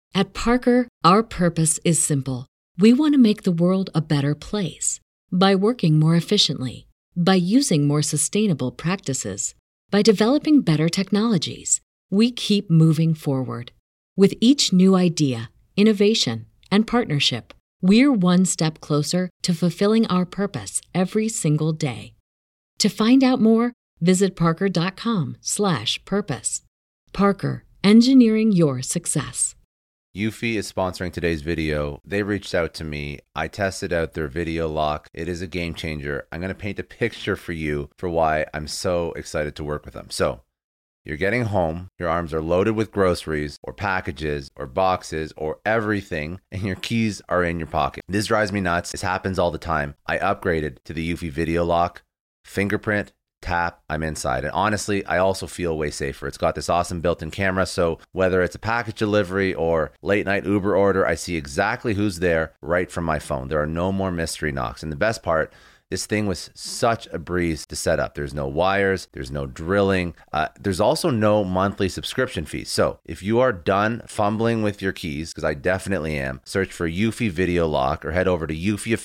At Parker, our purpose is simple. We want to make the world a better place by working more efficiently, by using more sustainable practices, by developing better technologies. We keep moving forward. With each new idea, innovation, and partnership, we're one step closer to fulfilling our purpose every single day. To find out more, visit parker.com/purpose. Parker, engineering your success. Eufy is sponsoring today's video. They reached out to me. I tested out their video lock. It is a game changer. I'm going to paint a picture for you for why I'm so excited to work with them. So, you're getting home, your arms are loaded with groceries or packages or boxes or everything, and your keys are in your pocket. This drives me nuts. This happens all the time. I upgraded to the Eufy video lock, fingerprint, tap, I'm inside. And honestly, I also feel way safer. It's got this awesome built-in camera, so whether it's a package delivery or late night Uber order, I see exactly who's there right from my phone. There are no more mystery knocks. And the best part, this thing was such a breeze to set up. There's no wires, there's no drilling. There's also no monthly subscription fees. So if you are done fumbling with your keys, because I definitely am, search for Eufy Video Lock or head over to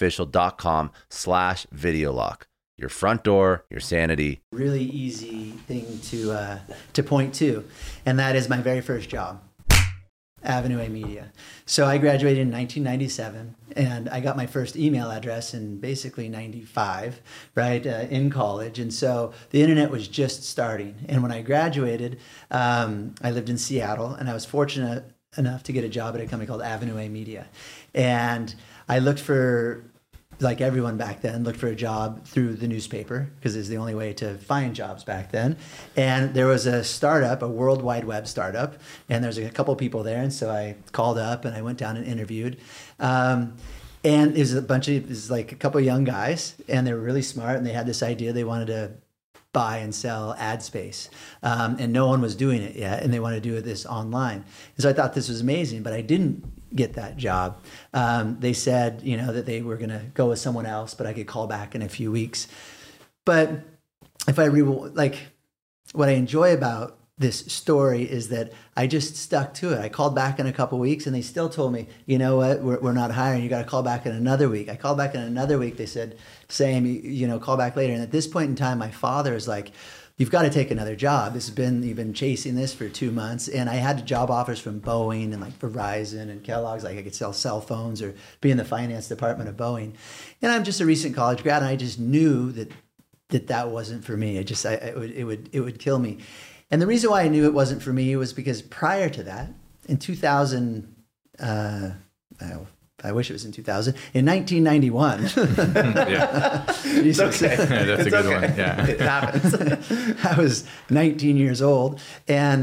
eufyofficial.com/video lock. Your front door, your sanity. Really easy thing to point to, and that is my very first job, Avenue A Media. So I graduated in 1997, and I got my first email address in basically 95, right, in college. And so the internet was just starting. And when I graduated, I lived in Seattle, and I was fortunate enough to get a job at a company called Avenue A Media. And I looked for, like everyone back then, looked for a job through the newspaper because it's the only way to find jobs back then. And there was a startup, a World Wide Web startup, and there's a couple people there. And so I called up and I went down and interviewed. And it was a couple of young guys, and they were really smart, and they had this idea. They wanted to buy and sell ad space, and no one was doing it yet, and they wanted to do this online. And so I thought this was amazing, but I didn't get that job. They said, that they were going to go with someone else, but I could call back in a few weeks. But if what I enjoy about this story is that I just stuck to it. I called back in a couple of weeks, and they still told me, you know what, we're not hiring. You got to call back in another week. I called back in another week. They said, Sam, call back later. And at this point in time, my father is like, you've got to take another job. You've been chasing this for 2 months. And I had job offers from Boeing and like Verizon and Kellogg's. Like I could sell cell phones or be in the finance department of Boeing. And I'm just a recent college grad, and I just knew that wasn't for me. It would kill me. And the reason why I knew it wasn't for me was because prior to that, in 2000, I wish it was in 2000, in 1991. Yeah. It's okay. Yeah, that's a good one. Yeah. It happens. I was 19 years old, and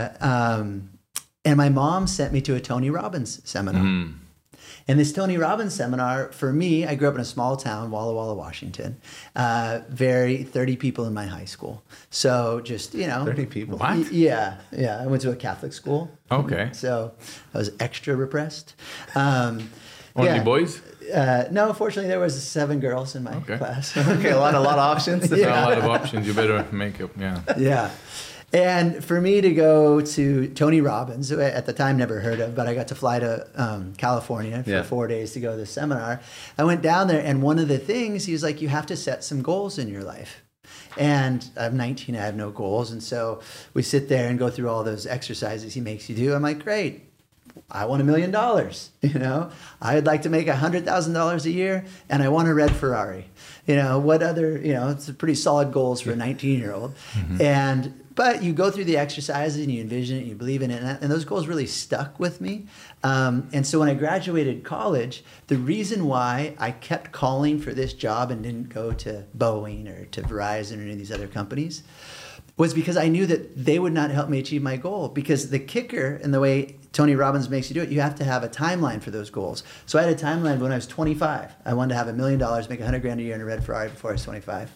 my mom sent me to a Tony Robbins seminar. Mm. And this Tony Robbins seminar, for me, I grew up in a small town, Walla Walla, Washington. 30 people in my high school. So just, 30 people? What? Yeah. I went to a Catholic school. Okay. So I was extra repressed. Only boys? No, fortunately, there was 7 girls in my class. Okay, a lot of options. Yeah. A lot of options. You better make up. Yeah. Yeah. And for me to go to Tony Robbins, who at the time never heard of, but I got to fly to California for 4 days to go to the seminar. I went down there, and one of the things, he was like, you have to set some goals in your life. And I'm 19, I have no goals. And so we sit there and go through all those exercises he makes you do. I'm like, great. I want $1 million. I'd like to make $100,000 a year, and I want a red Ferrari. What other, it's pretty solid goals for a 19-year-old. Mm-hmm. But you go through the exercises and you envision it, and you believe in it, and those goals really stuck with me. And so when I graduated college, the reason why I kept calling for this job and didn't go to Boeing or to Verizon or any of these other companies was because I knew that they would not help me achieve my goal. Because the kicker in the way Tony Robbins makes you do it, you have to have a timeline for those goals. So I had a timeline when I was 25. I wanted to have $1 million, make $100,000 a year in a red Ferrari before I was 25.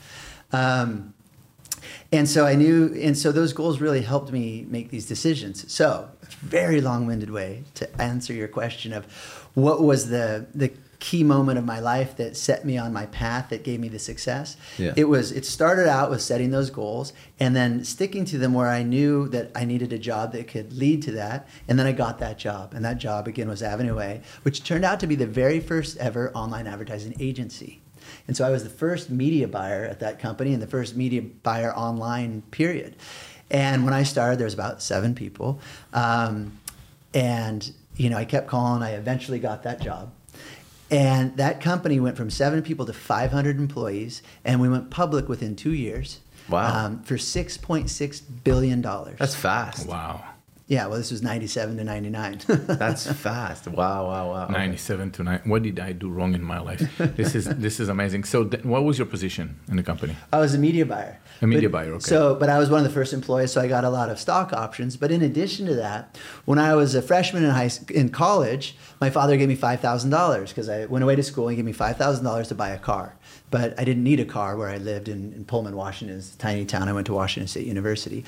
And so I knew, and so those goals really helped me make these decisions. So, a very long-winded way to answer your question of what was the key moment of my life that set me on my path, that gave me the success. Yeah. It started out with setting those goals and then sticking to them where I knew that I needed a job that could lead to that. And then I got that job. And that job again was Avenue A, which turned out to be the very first ever online advertising agency. And so I was the first media buyer at that company and the first media buyer online, period. And when I started, there was about 7 people. And, I kept calling. I eventually got that job. And that company went from 7 people to 500 employees. And we went public within 2 years. Wow. For $6.6 billion. That's fast. Wow. Yeah, well, this was 97 to 99. That's fast. Wow. 97 to 9. What did I do wrong in my life? This is amazing. So what was your position in the company? I was a media buyer. A media buyer, okay. But I was one of the first employees, so I got a lot of stock options. But in addition to that, when I was a freshman in college, my father gave me $5,000 because I went away to school and he gave me $5,000 to buy a car. But I didn't need a car where I lived in Pullman, Washington. It's a tiny town. I went to Washington State University.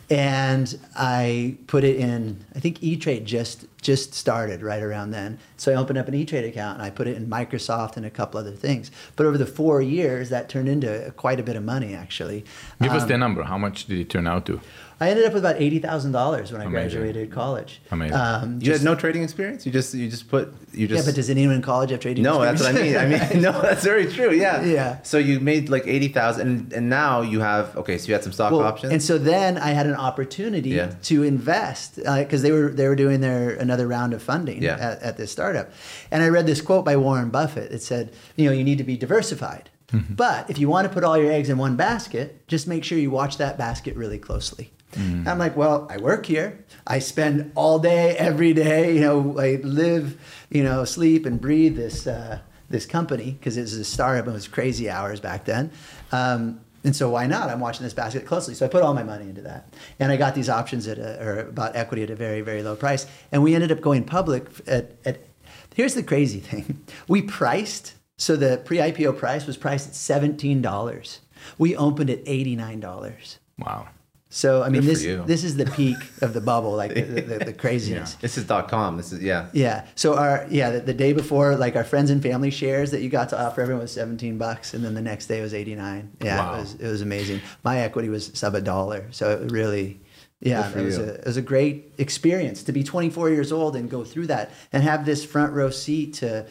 And I put it in, I think E-Trade just started right around then. So I opened up an E-Trade account and I put it in Microsoft and a couple other things. But over the 4 years, that turned into quite a bit of money, actually. Give us the number. How much did it turn out to? I ended up with about $80,000 when I graduated college. Amazing. You had no trading experience? You just Yeah, but does anyone in college have trading experience? No, that's what I mean. No, that's very true. Yeah. Yeah. So you made like 80,000 and now you have, so you had some stock options? And so then I had an opportunity to invest because they were doing another round of funding at this startup. And I read this quote by Warren Buffett. It said, you need to be diversified. Mm-hmm. But if you want to put all your eggs in one basket, just make sure you watch that basket really closely. Mm. I'm like, well, I work here. I spend all day, every day. I live, sleep and breathe this company because it was a startup and it was crazy hours back then. And so why not? I'm watching this basket closely. So I put all my money into that, and I got these options about equity at a very, very low price. And we ended up going public at. Here's the crazy thing: we priced. So the pre-IPO price was priced at $17. We opened at $89. Wow. So, I mean, this is the peak of the bubble, like the craziness. Yeah. This is .com. This is, Yeah. So the day before, like our friends and family shares that you got to offer everyone was $17, and then the next day it was $89. Yeah, wow. It was amazing. My equity was sub $1. So it really, it was a great experience to be 24 years old and go through that and have this front row seat to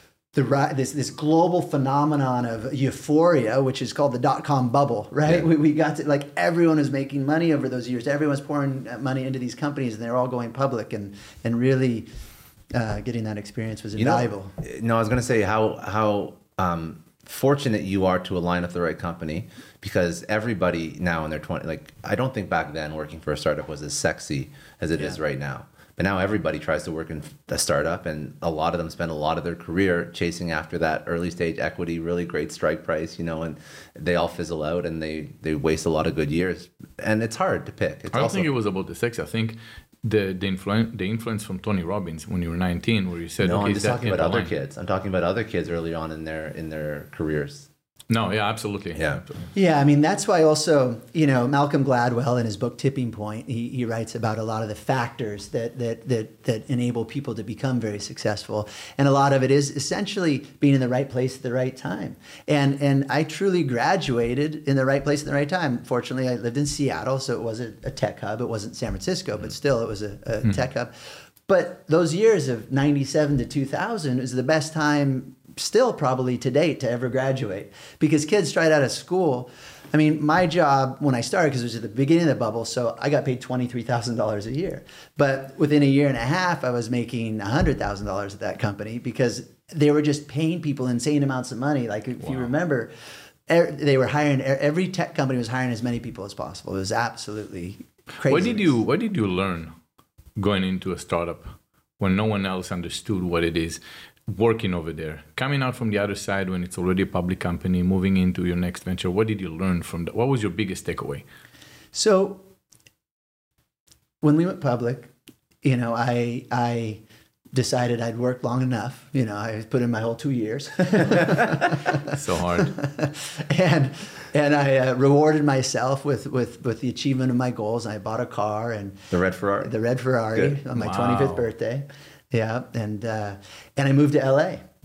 this global phenomenon of euphoria, which is called the .com bubble, right? Yeah. We got to, everyone was making money over those years. Everyone was pouring money into these companies, and they're all going public, and really getting that experience was invaluable. I was going to say how fortunate you are to align with the right company, because everybody now in their 20s, I don't think back then working for a startup was as sexy as it is right now. But now everybody tries to work in a startup, and a lot of them spend a lot of their career chasing after that early stage equity, really great strike price, and they all fizzle out and they waste a lot of good years. And it's hard to pick. I don't think it was about the sex. I think the influence from Tony Robbins when you were 19, where you said, no, I'm just talking about other kids. I'm talking about other kids early on in their careers. No, yeah, absolutely. Yeah, I mean, that's why also, Malcolm Gladwell in his book Tipping Point, he writes about a lot of the factors that enable people to become very successful. And a lot of it is essentially being in the right place at the right time. And I truly graduated in the right place at the right time. Fortunately, I lived in Seattle, so it wasn't a tech hub. It wasn't San Francisco, but still it was a tech hub. But those years of 97 to 2000 is the best time still probably to date to ever graduate, because kids straight out of school. I mean, my job when I started, because it was at the beginning of the bubble, so I got paid $23,000 a year. But within a year and a half, I was making $100,000 at that company because they were just paying people insane amounts of money. Like if you remember, they were hiring, every tech company was hiring as many people as possible. It was absolutely crazy. What did you learn going into a startup when no one else understood what it is? Working over there, coming out from the other side when it's already a public company, moving into your next venture, what did you learn from that? What was your biggest takeaway? So when we went public, I decided I'd worked long enough. I put in my whole 2 years. So hard. And I rewarded myself with the achievement of my goals. I bought a car and the red Ferrari on my 25th birthday. Yeah, and I moved to LA.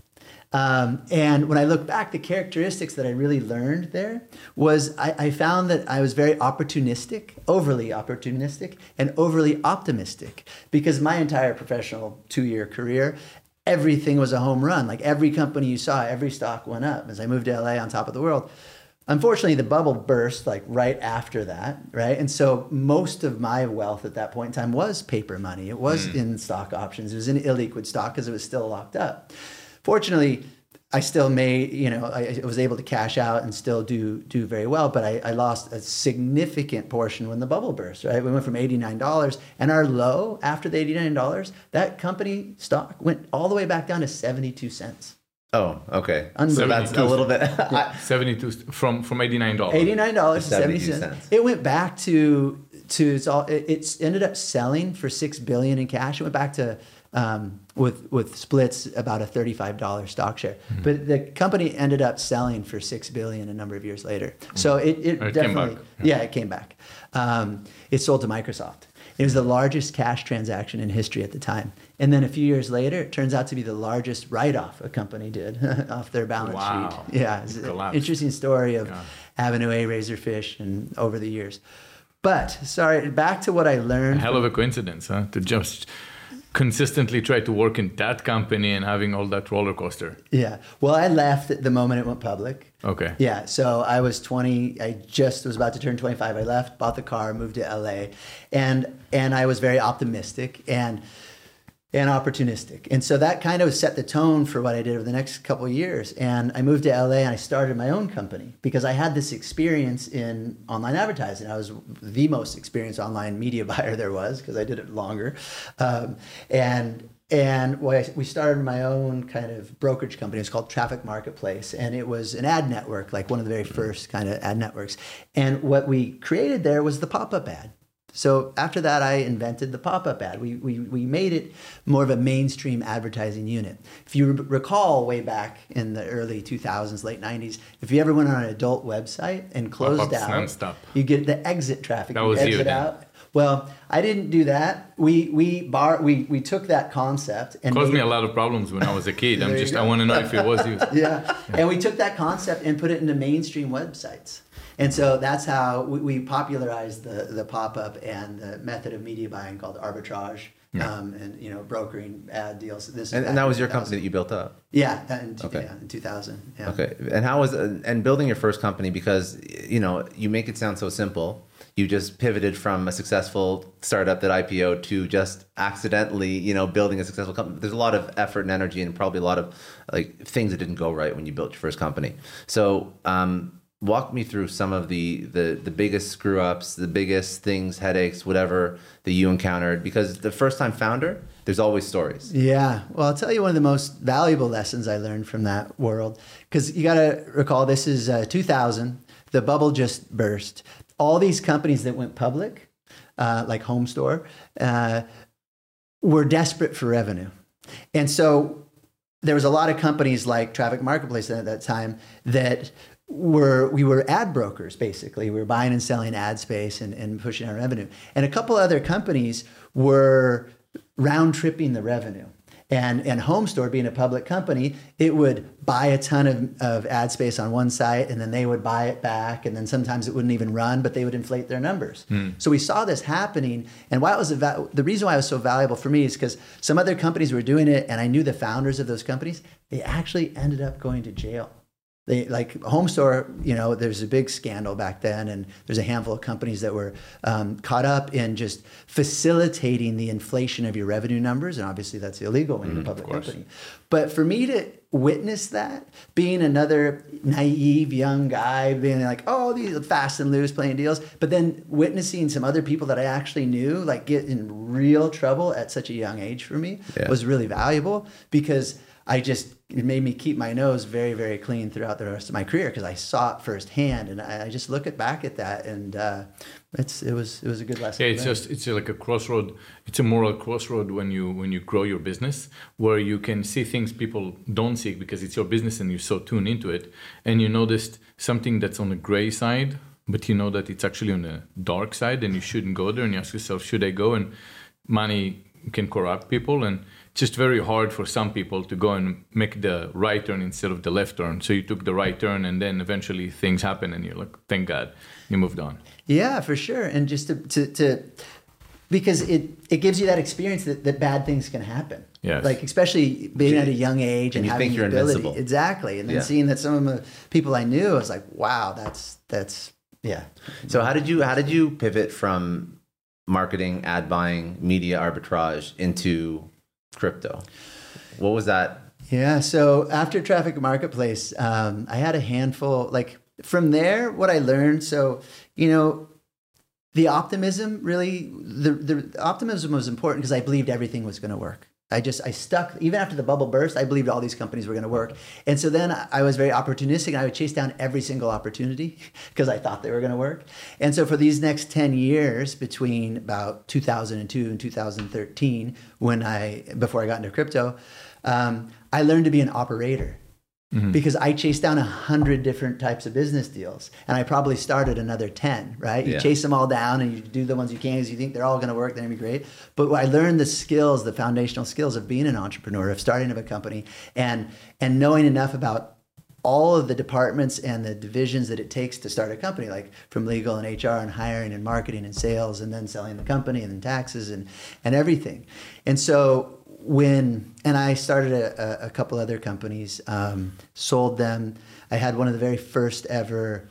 And when I look back, the characteristics that I really learned there was I found that I was very overly opportunistic, and overly optimistic, because my entire professional 2-year career, everything was a home run. Like every company you saw, every stock went up. As I moved to LA on top of the world, unfortunately, the bubble burst like right after that, right? And so most of my wealth at that point in time was paper money. It was in stock options. It was in illiquid stock because it was still locked up. Fortunately, I still I was able to cash out and still do very well, but I lost a significant portion when the bubble burst, right? We went from $89, and our low after the $89, that company stock went all the way back down to 72 cents. Oh, okay. So that's a little bit. 72 from $89. $89 to 72 70 cents. It went back to it's ended up selling for $6 billion in cash. It went back to with splits about a $35 stock share. Mm-hmm. But the company ended up selling for $6 billion a number of years later. So it definitely it came back. It sold to Microsoft. It was the largest cash transaction in history at the time. And then a few years later, it turns out to be the largest write-off a company did off their balance sheet. Yeah, it's an interesting story of Avenue A, Razorfish, and over the years. But, sorry, back to what I learned. A hell of a coincidence, huh? To just consistently try to work in that company and having all that roller coaster. Yeah. Well, I left at the moment it went public. Okay. Yeah. So I was 20. I just was about to turn 25. I left, bought the car, moved to LA, and I was very optimistic and opportunistic. And so that kind of set the tone for what I did over the next couple of years. And I moved to LA and I started my own company because I had this experience in online advertising. I was the most experienced online media buyer there was because I did it longer. And we started my own kind of brokerage company. It's called Traffic Marketplace. And it was an ad network, like one of the very first kind of ad networks. And what we created there was the pop-up ad. So after that, I invented the pop-up ad. We made it more of a mainstream advertising unit. If you recall way back in the early 2000s, late 90s, if you ever went on an adult website and closed out, non-stop. You get the exit traffic. That was exit out. Well, I didn't do that. We took that concept and caused me a lot of problems when I was a kid. I want to know if it was you. Yeah. And we took that concept and put it into mainstream websites. And so that's how we popularized the pop-up and the method of media buying called arbitrage, and brokering ad deals. And that was your company that you built up? Yeah, in 2000. Yeah. Okay. And how was and building your first company, because you make it sound so simple. You just pivoted from a successful startup that IPO to just accidentally, building a successful company. There's a lot of effort and energy and probably a lot of things that didn't go right when you built your first company. So walk me through some of the biggest screw ups, the biggest things, headaches, whatever that you encountered, because the first time founder, there's always stories. Yeah. Well, I'll tell you one of the most valuable lessons I learned from that world, because you got to recall this is 2000. The bubble just burst. All these companies that went public, like Home Store, were desperate for revenue. And so there was a lot of companies like Traffic Marketplace at that time that we were ad brokers, basically. We were buying and selling ad space and pushing our revenue. And a couple other companies were round tripping the revenue. And Home Store, being a public company, it would buy a ton of ad space on one site, and then they would buy it back, and then sometimes it wouldn't even run, but they would inflate their numbers. So we saw this happening, and why it was the reason why it was so valuable for me is because some other companies were doing it, and I knew the founders of those companies. They actually ended up going to jail. They, like Home Store, there's a big scandal back then, and there's a handful of companies that were caught up in just facilitating the inflation of your revenue numbers, and obviously that's illegal when you're a public company. But for me to witness that, being another naive young guy, being like, oh, these fast and loose playing deals, but then witnessing some other people that I actually knew get in real trouble at such a young age for me was really valuable, because it made me keep my nose very, very clean throughout the rest of my career, because I saw it firsthand, and I just look back at that, and it was a good lesson. Yeah, it's like a crossroad. It's a moral crossroad when you grow your business, where you can see things people don't see because it's your business and you're so tuned into it, and you noticed something that's on the gray side, but you know that it's actually on the dark side, and you shouldn't go there, and you ask yourself, should I go? And money can corrupt people, and just very hard for some people to go and make the right turn instead of the left turn. So you took the right turn, and then eventually things happen, and you're like, thank God, you moved on. Yeah, for sure. And just to because it gives you that experience that bad things can happen. Yes. Like especially being at a young age and you having think the you're ability. invincible. Exactly. And then seeing that some of the people I knew, I was like, wow, that's yeah. So how did you pivot from marketing, ad buying, media arbitrage into crypto? What was that? Yeah. So after Traffic Marketplace, I had a handful. Like from there, what I learned. So the optimism really, the optimism was important because I believed everything was going to work. I stuck, even after the bubble burst, I believed all these companies were going to work. And so then I was very opportunistic, and I would chase down every single opportunity because I thought they were going to work. And so for these next 10 years, between about 2002 and 2013, before I got into crypto, I learned to be an operator. Mm-hmm. Because I chased down 100 different types of business deals, and I probably started another 10, right? You chase them all down and you do the ones you can because you think they're all going to work, they're going to be great. But I learned the skills, the foundational skills of being an entrepreneur, of starting up a company, and knowing enough about all of the departments and the divisions that it takes to start a company, like from legal and HR and hiring and marketing and sales, and then selling the company and then taxes and everything. And so and I started a couple other companies, sold them. I had one of the very first ever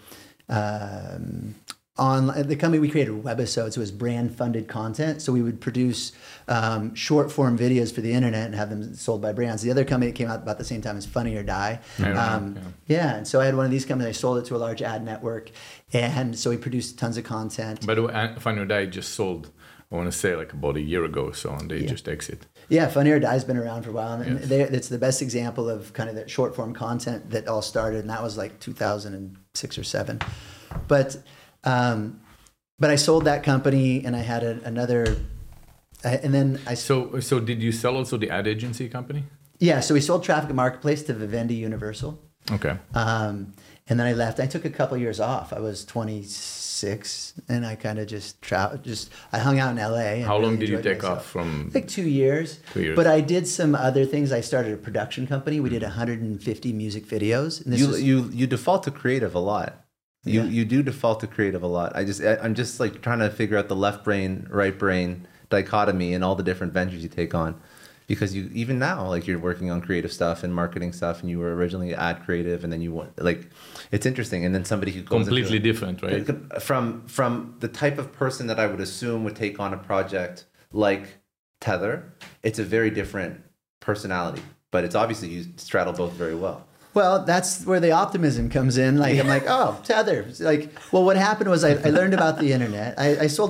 the company we created webisodes. It was brand funded content. So we would produce short form videos for the internet and have them sold by brands. The other company that came out about the same time is Funny or Die. And so I had one of these companies. I sold it to a large ad network. And so we produced tons of content. By the way, Funny or Die just sold, I want to say like about a year ago or so, and they just exit. Yeah, Funny or Die's been around for a while, and it's the best example of kind of that short form content that all started, and that was like 2006 or 7. But I sold that company, and I had another, and then I. So did you sell also the ad agency company? Yeah, so we sold Traffic Marketplace to Vivendi Universal. Okay. And then I left. I took a couple years off. I was 26, and I kind of I hung out in LA. How long did you take off from? Like 2 years. 2 years. But I did some other things. I started a production company. We did 150 music videos. And You default to creative a lot. You do default to creative a lot. I'm just like trying to figure out the left brain, right brain dichotomy and all the different ventures you take on. Because you even now, like you're working on creative stuff and marketing stuff, and you were originally ad creative, and then you want it's interesting. And then somebody who goes completely different, right? From the type of person that I would assume would take on a project like Tether, it's a very different personality. But it's obviously you straddle both very well. Well, that's where the optimism comes in. Like I'm like, oh, Tether. Like, well, what happened was I learned about the internet. I sold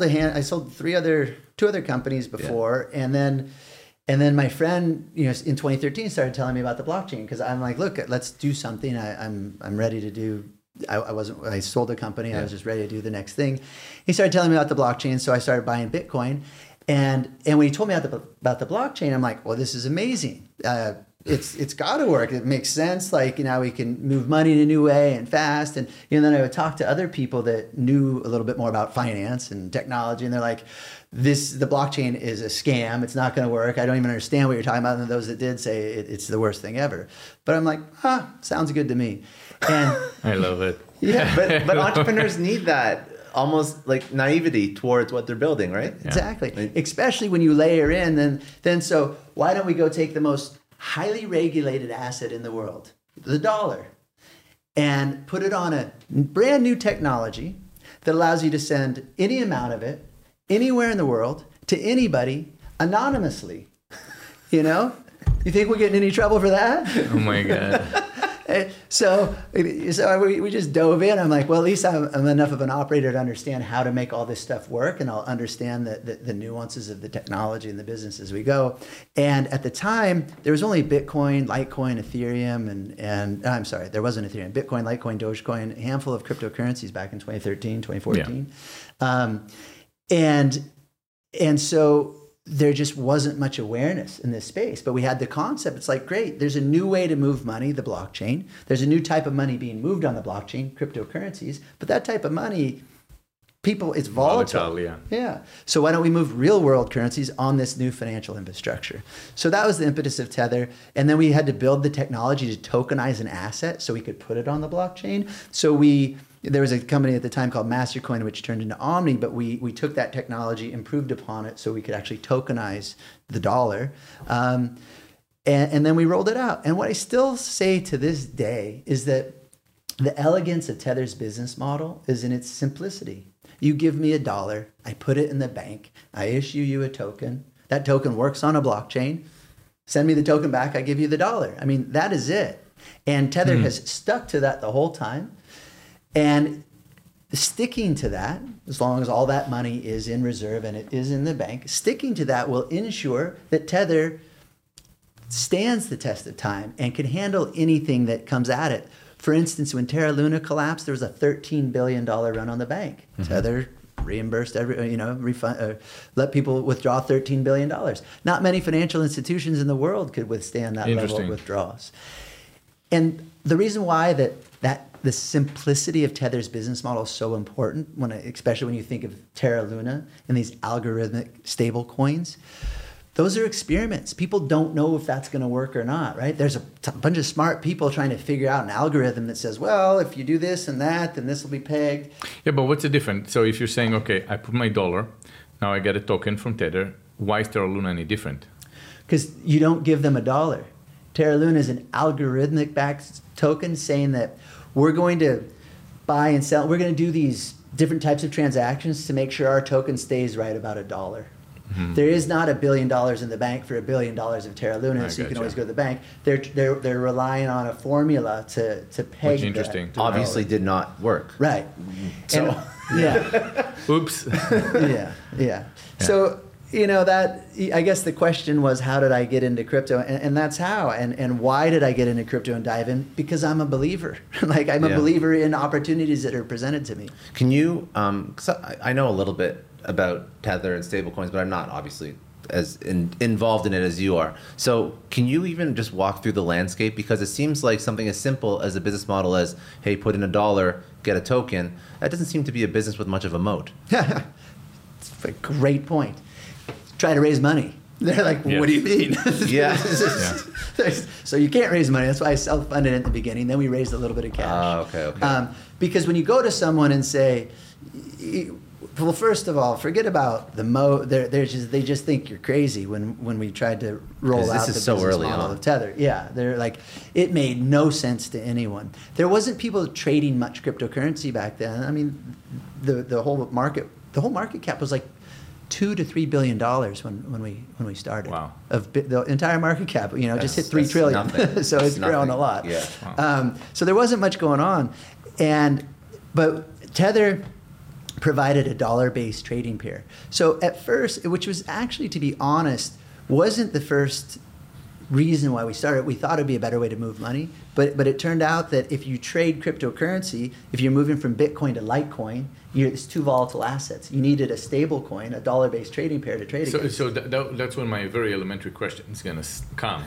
two other companies before, and then my friend, in 2013 started telling me about the blockchain because I'm like, look, let's do something. I'm ready to do. I sold a company. I was just ready to do the next thing. He started telling me about the blockchain, so I started buying Bitcoin. And when he told me about the blockchain, I'm like, well, this is amazing. It's got to work. It makes sense. Like, we can move money in a new way and fast. And then I would talk to other people that knew a little bit more about finance and technology, and they're like, the blockchain is a scam. It's not going to work. I don't even understand what you're talking about. And those that did say it's the worst thing ever. But I'm like, sounds good to me. And I love it. Yeah, but entrepreneurs need that almost like naivety towards what they're building, right? Yeah. Exactly. Especially when you layer in, then so why don't we go take the most highly regulated asset in the world, the dollar, and put it on a brand new technology that allows you to send any amount of it anywhere in the world to anybody anonymously. You think we're getting in any trouble for that? Oh my God. So we just dove in. I'm like, well, at least I'm enough of an operator to understand how to make all this stuff work, and I'll understand the nuances of the technology and the business as we go. And at the time, there was only Bitcoin, Litecoin, Ethereum, and I'm sorry, there wasn't Ethereum. Bitcoin, Litecoin, Dogecoin, a handful of cryptocurrencies back in 2013, 2014. Yeah. And so there just wasn't much awareness in this space, but we had the concept. It's like, great, there's a new way to move money, the blockchain. There's a new type of money being moved on the blockchain, cryptocurrencies, but that type of money people, it's volatile. Yeah. So why don't we move real world currencies on this new financial infrastructure? So that was the impetus of Tether. And then we had to build the technology to tokenize an asset so we could put it on the blockchain. So there was a company at the time called Mastercoin, which turned into Omni, but we took that technology, improved upon it so we could actually tokenize the dollar. And then we rolled it out. And what I still say to this day is that the elegance of Tether's business model is in its simplicity. You give me $1, I put it in the bank, I issue you a token. That token works on a blockchain. Send me the token back, I give you the $1. I mean, that is it. And Tether has stuck to that the whole time. And sticking to that, as long as all that money is in reserve and it is in the bank, sticking to that will ensure that Tether stands the test of time and can handle anything that comes at it. For instance, when Terra Luna collapsed, there was a $13 billion run on the bank. Tether reimbursed let people withdraw $13 billion. Not many financial institutions in the world could withstand that level of withdrawals. And the reason why the simplicity of Tether's business model is so important, especially when you think of Terra Luna and these algorithmic stable coins, those are experiments. People don't know if that's going to work or not, right? There's a bunch of smart people trying to figure out an algorithm that says, well, if you do this and that, then this will be pegged. Yeah, but what's the difference? So if you're saying, okay, I put my $1, now I get a token from Tether, why is Terra Luna any different? Because you don't give them $1. Terra Luna is an algorithmic backed token saying that we're going to buy and sell, we're going to do these different types of transactions to make sure our token stays right about $1. There is not $1 billion in the bank for $1 billion of Terra Luna, so you can always go to the bank. They're relying on a formula to peg. Which interesting. Obviously, did not work. Right. So yeah. Oops. Yeah. So that I guess the question was, how did I get into crypto? And that's how. And why did I get into crypto and dive in? Because I'm a believer. I'm a believer in opportunities that are presented to me. Can you? Because I know a little bit about Tether and stablecoins, but I'm not obviously as involved in it as you are. So can you even just walk through the landscape? Because it seems like something as simple as a business model as, hey, put in $1, get a token, that doesn't seem to be a business with much of a moat. It's a great point. Try to raise money. They're like, what do you mean? So you can't raise money. That's why I self-funded it in the beginning. Then we raised a little bit of cash. Okay. Because when you go to someone and say, well, first of all, forget about the moat. They just think you're crazy when we tried to roll out the business model of Tether. Yeah, they're like, it made no sense to anyone. There wasn't people trading much cryptocurrency back then. I mean, the whole market cap was like $2 to $3 billion when we started. Wow. Of the entire market cap, just hit 3 trillion. So it's grown a lot. Yeah. Wow. So there wasn't much going on, but Tether provided a dollar-based trading pair. So at first, which was actually, to be honest, wasn't the first reason why we started. We thought it'd be a better way to move money, but it turned out that if you trade cryptocurrency, if you're moving from Bitcoin to Litecoin, it's two volatile assets. You needed a stable coin, a dollar-based trading pair to trade against. So that's when my very elementary question is going to come.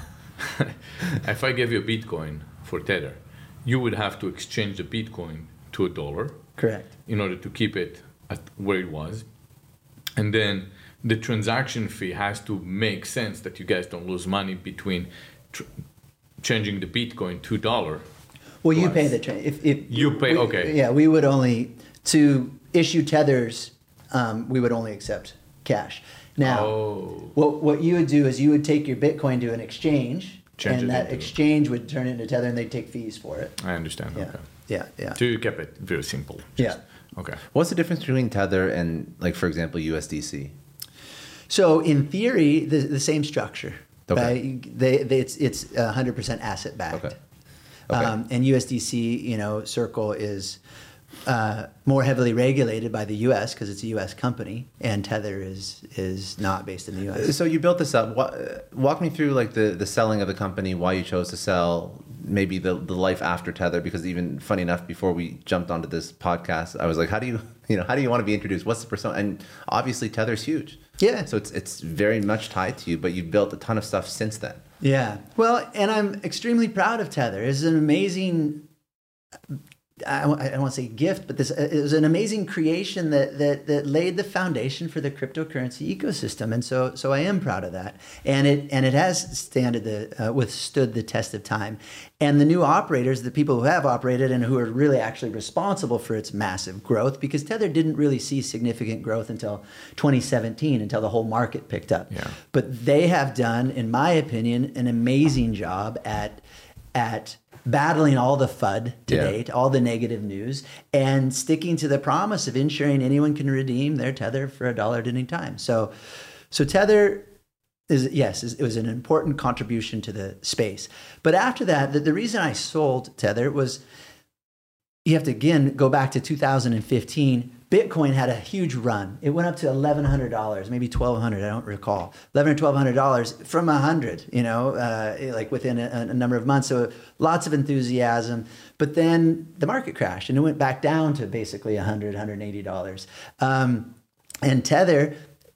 If I gave you a Bitcoin for Tether, you would have to exchange the Bitcoin to $1. Correct. In order to keep it at where it was. And then the transaction fee has to make sense that you guys don't lose money between changing the Bitcoin to $1. Well, you pay the trade. If you pay, okay. Yeah, we would only, to issue tethers, we would only accept cash. Now, what you would do is you would take your Bitcoin to an exchange, and that exchange would turn it into Tether, and they'd take fees for it. I understand. Yeah. Okay. Yeah. So you kept it very simple. Okay. What's the difference between Tether and, like, for example, USDC? So in theory, the same structure. Okay. It's 100% asset backed. Okay. And USDC, Circle is more heavily regulated by the U.S. because it's a U.S. company, and Tether is not based in the U.S. So you built this up. Walk me through like the selling of the company, why you chose to sell, maybe the life after Tether. Because even funny enough, before we jumped onto this podcast, I was like, how do you want to be introduced? What's the persona? And obviously Tether's huge. Yeah. So it's very much tied to you, but you've built a ton of stuff since then. Yeah. Well, and I'm extremely proud of Tether. It's an amazing I don't want to say gift, but it was an amazing creation that laid the foundation for the cryptocurrency ecosystem, and so I am proud of that, and it has withstood the test of time, and the new operators, the people who have operated and who are really actually responsible for its massive growth, because Tether didn't really see significant growth until 2017, until the whole market picked up. Yeah. But they have done, in my opinion, an amazing job at battling all the FUD to date, all the negative news, and sticking to the promise of ensuring anyone can redeem their Tether for $1 at any time. So Tether it was an important contribution to the space. But after that, the reason I sold Tether was, you have to again go back to 2015. Bitcoin had a huge run. It went up to $1,100, maybe $1,200. I don't recall. $1,100 or $1,200 from 100. Like within a number of months. So lots of enthusiasm. But then the market crashed, and it went back down to basically $100, $180. And Tether,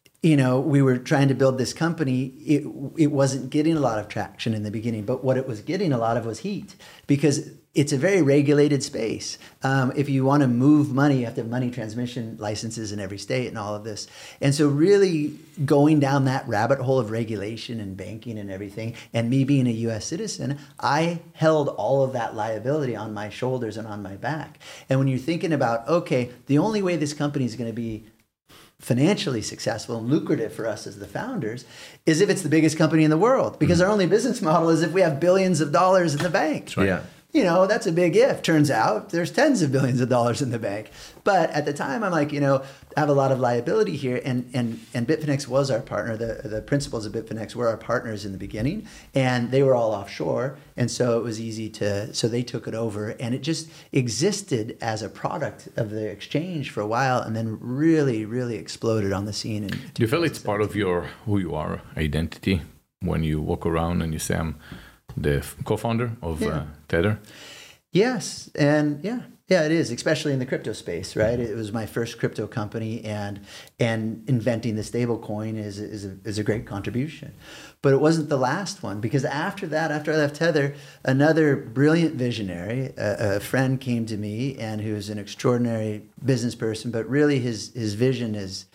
we were trying to build this company. It wasn't getting a lot of traction in the beginning, but what it was getting a lot of was heat, because it's a very regulated space. If you want to move money, you have to have money transmission licenses in every state and all of this. And so really going down that rabbit hole of regulation and banking and everything, and me being a US citizen, I held all of that liability on my shoulders and on my back. And when you're thinking about, okay, the only way this company is going to be financially successful and lucrative for us as the founders is if it's the biggest company in the world, because our only business model is if we have billions of dollars in the bank. That's right. Yeah. That's a big if. Turns out there's tens of billions of dollars in the bank. But at the time, I'm like, I have a lot of liability here. And Bitfinex was our partner. The principals of Bitfinex were our partners in the beginning, and they were all offshore. And so it was easy so they took it over, and it just existed as a product of the exchange for a while, and then really, really exploded on the scene. Do you feel it's part of who you are, identity, when you walk around and you say, I'm the co-founder of Tether? Yes, and yeah, it is, especially in the crypto space, right? It was my first crypto company, and inventing the stable coin is a great contribution. But it wasn't the last one, because after that, after I left Tether, another brilliant visionary, a friend came to me, and who's an extraordinary business person, but really his vision is,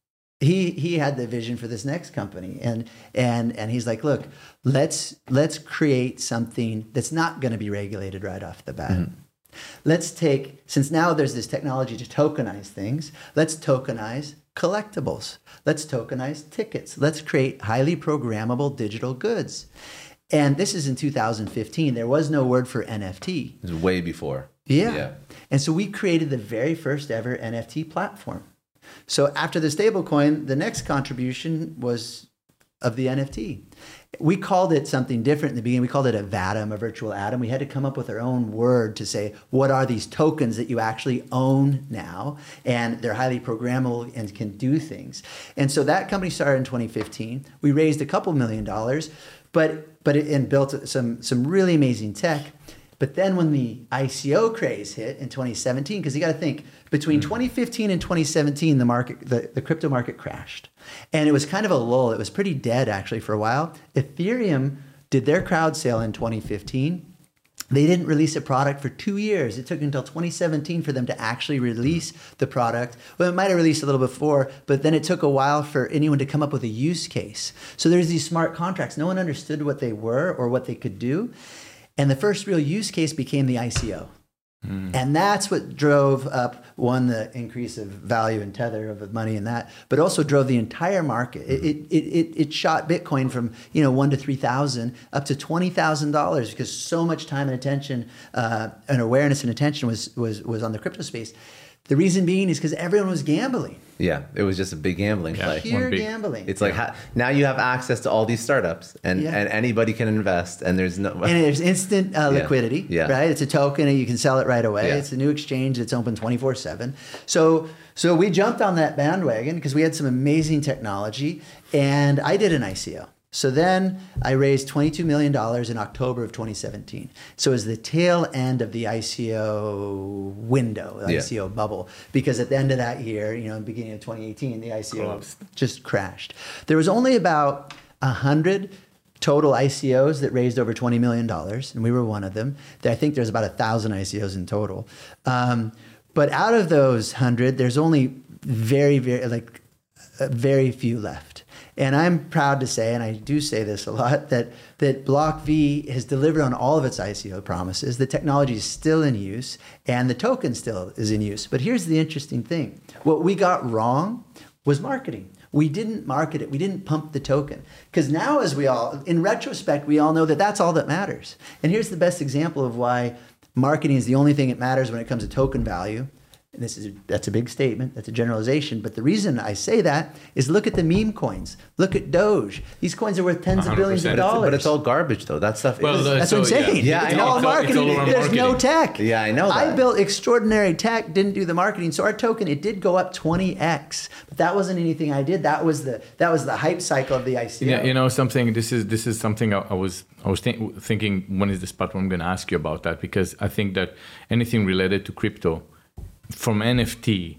he had the vision for this next company, and he's like, look, let's create something that's not going to be regulated right off the bat. Mm-hmm. Let's since now there's this technology to tokenize things, let's tokenize collectibles. Let's tokenize tickets. Let's create highly programmable digital goods. And this is in 2015. There was no word for NFT. It was way before. Yeah. And so we created the very first ever NFT platform. So after the stablecoin, the next contribution was of the NFT. We called it something different in the beginning. We called it a VATM, a virtual atom. We had to come up with our own word to say, what are these tokens that you actually own now? And they're highly programmable and can do things. And so that company started in 2015. We raised a couple $1 million, and built some really amazing tech. But then when the ICO craze hit in 2017, because you got to think, between 2015 and 2017, the crypto market crashed. And it was kind of a lull. It was pretty dead, actually, for a while. Ethereum did their crowd sale in 2015. They didn't release a product for 2 years. It took until 2017 for them to actually release the product. Well, it might have released a little before, but then it took a while for anyone to come up with a use case. So there's these smart contracts. No one understood what they were or what they could do. And the first real use case became the ICO. And that's what drove up, one, the increase of value in Tether, of money in that, but also drove the entire market. It shot Bitcoin from 1 to 3,000 up to $20,000, because so much time and attention and awareness and attention was on the crypto space. The reason being is because everyone was gambling. Yeah, it was just a big gambling play. Pure gambling. It's like now you have access to all these startups, and anybody can invest, and there's instant liquidity, right? It's a token, and you can sell it right away. Yeah. It's a new exchange that's open 24/7. So we jumped on that bandwagon because we had some amazing technology, and I did an ICO. So then I raised $22 million in October of 2017. So it was the tail end of the ICO window, the ICO bubble, because at the end of that year, in the beginning of 2018, the ICO just crashed. There was only about 100 total ICOs that raised over $20 million, and we were one of them. I think there's about 1,000 ICOs in total. But out of those 100, there's only very few left. And I'm proud to say, and I do say this a lot, that BlockV has delivered on all of its ICO promises. The technology is still in use, and the token still is in use. But here's the interesting thing. What we got wrong was marketing. We didn't market it. We didn't pump the token. Because now, in retrospect, we all know that that's all that matters. And here's the best example of why marketing is the only thing that matters when it comes to token value. And that's a big statement. That's a generalization. But the reason I say that is look at the meme coins. Look at Doge. These coins are worth tens of billions of dollars. But it's all garbage, though. That stuff is. That's what I'm saying. Yeah, it's I know. all marketing. There's no tech. Yeah, I know that. I built extraordinary tech, didn't do the marketing. So our token, it did go up 20x. But that wasn't anything I did. That was the hype cycle of the ICO. Yeah, something. This is something I was thinking. When is the spot where I'm going to ask you about that? Because I think that anything related to crypto, from NFT,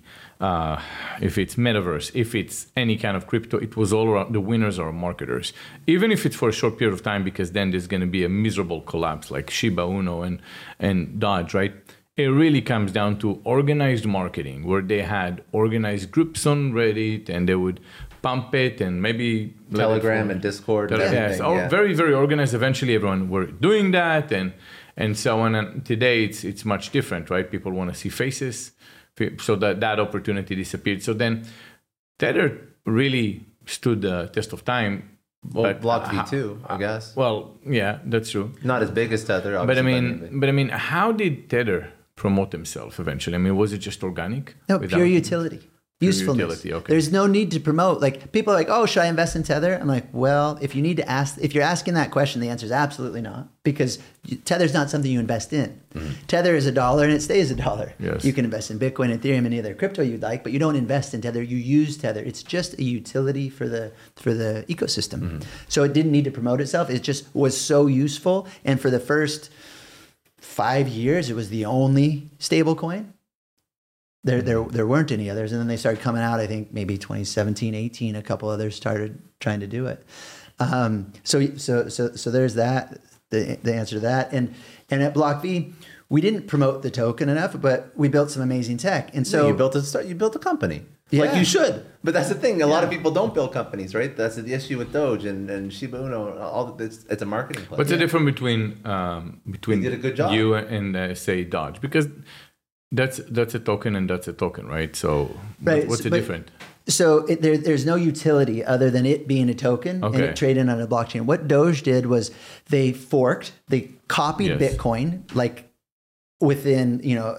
if it's metaverse, if it's any kind of crypto, it was all around the winners are marketers. Even if it's for a short period of time, because then there's going to be a miserable collapse like Shiba Inu and Dodge, right? It really comes down to organized marketing, where they had organized groups on Reddit and they would pump it and maybe Telegram and Discord. Very, very organized. Eventually, everyone were doing that and so on. And today, it's much different, right? People want to see faces, so that opportunity disappeared. So then, Tether really stood the test of time. Well, BlockV too, I guess. Well, yeah, that's true. Not as big as Tether, obviously. But I mean, how did Tether promote himself eventually? I mean, was it just organic? No, pure utility. Usefulness. Utility, okay. There's no need to promote. Like, people are like, oh, should I invest in Tether? I'm like, well, if you're asking that question, the answer is absolutely not, because Tether's not something you invest in. Mm-hmm. Tether is $1 and it stays $1. Yes. You can invest in Bitcoin, Ethereum, any other crypto you'd like, but you don't invest in Tether. You use Tether. It's just a utility for the ecosystem. Mm-hmm. So it didn't need to promote itself. It just was so useful. And for the first 5 years, it was the only stable coin. There weren't any others, and then they started coming out. I think maybe 2017, 18, a couple others started trying to do it. So there's that. The answer to that, and at BlockV, we didn't promote the token enough, but we built some amazing tech. And so you built a company. Yeah. Like you should, but that's the thing. A lot of people don't build companies, right? That's the issue with Doge and Shiba Inu. It's a marketing play. What's the difference between you did a good job. You and say Dodge? Because that's a token and that's a token, right? So what's the difference? So there's no utility other than it being a token and it traded on a blockchain. What Doge did was they copied Bitcoin, like within,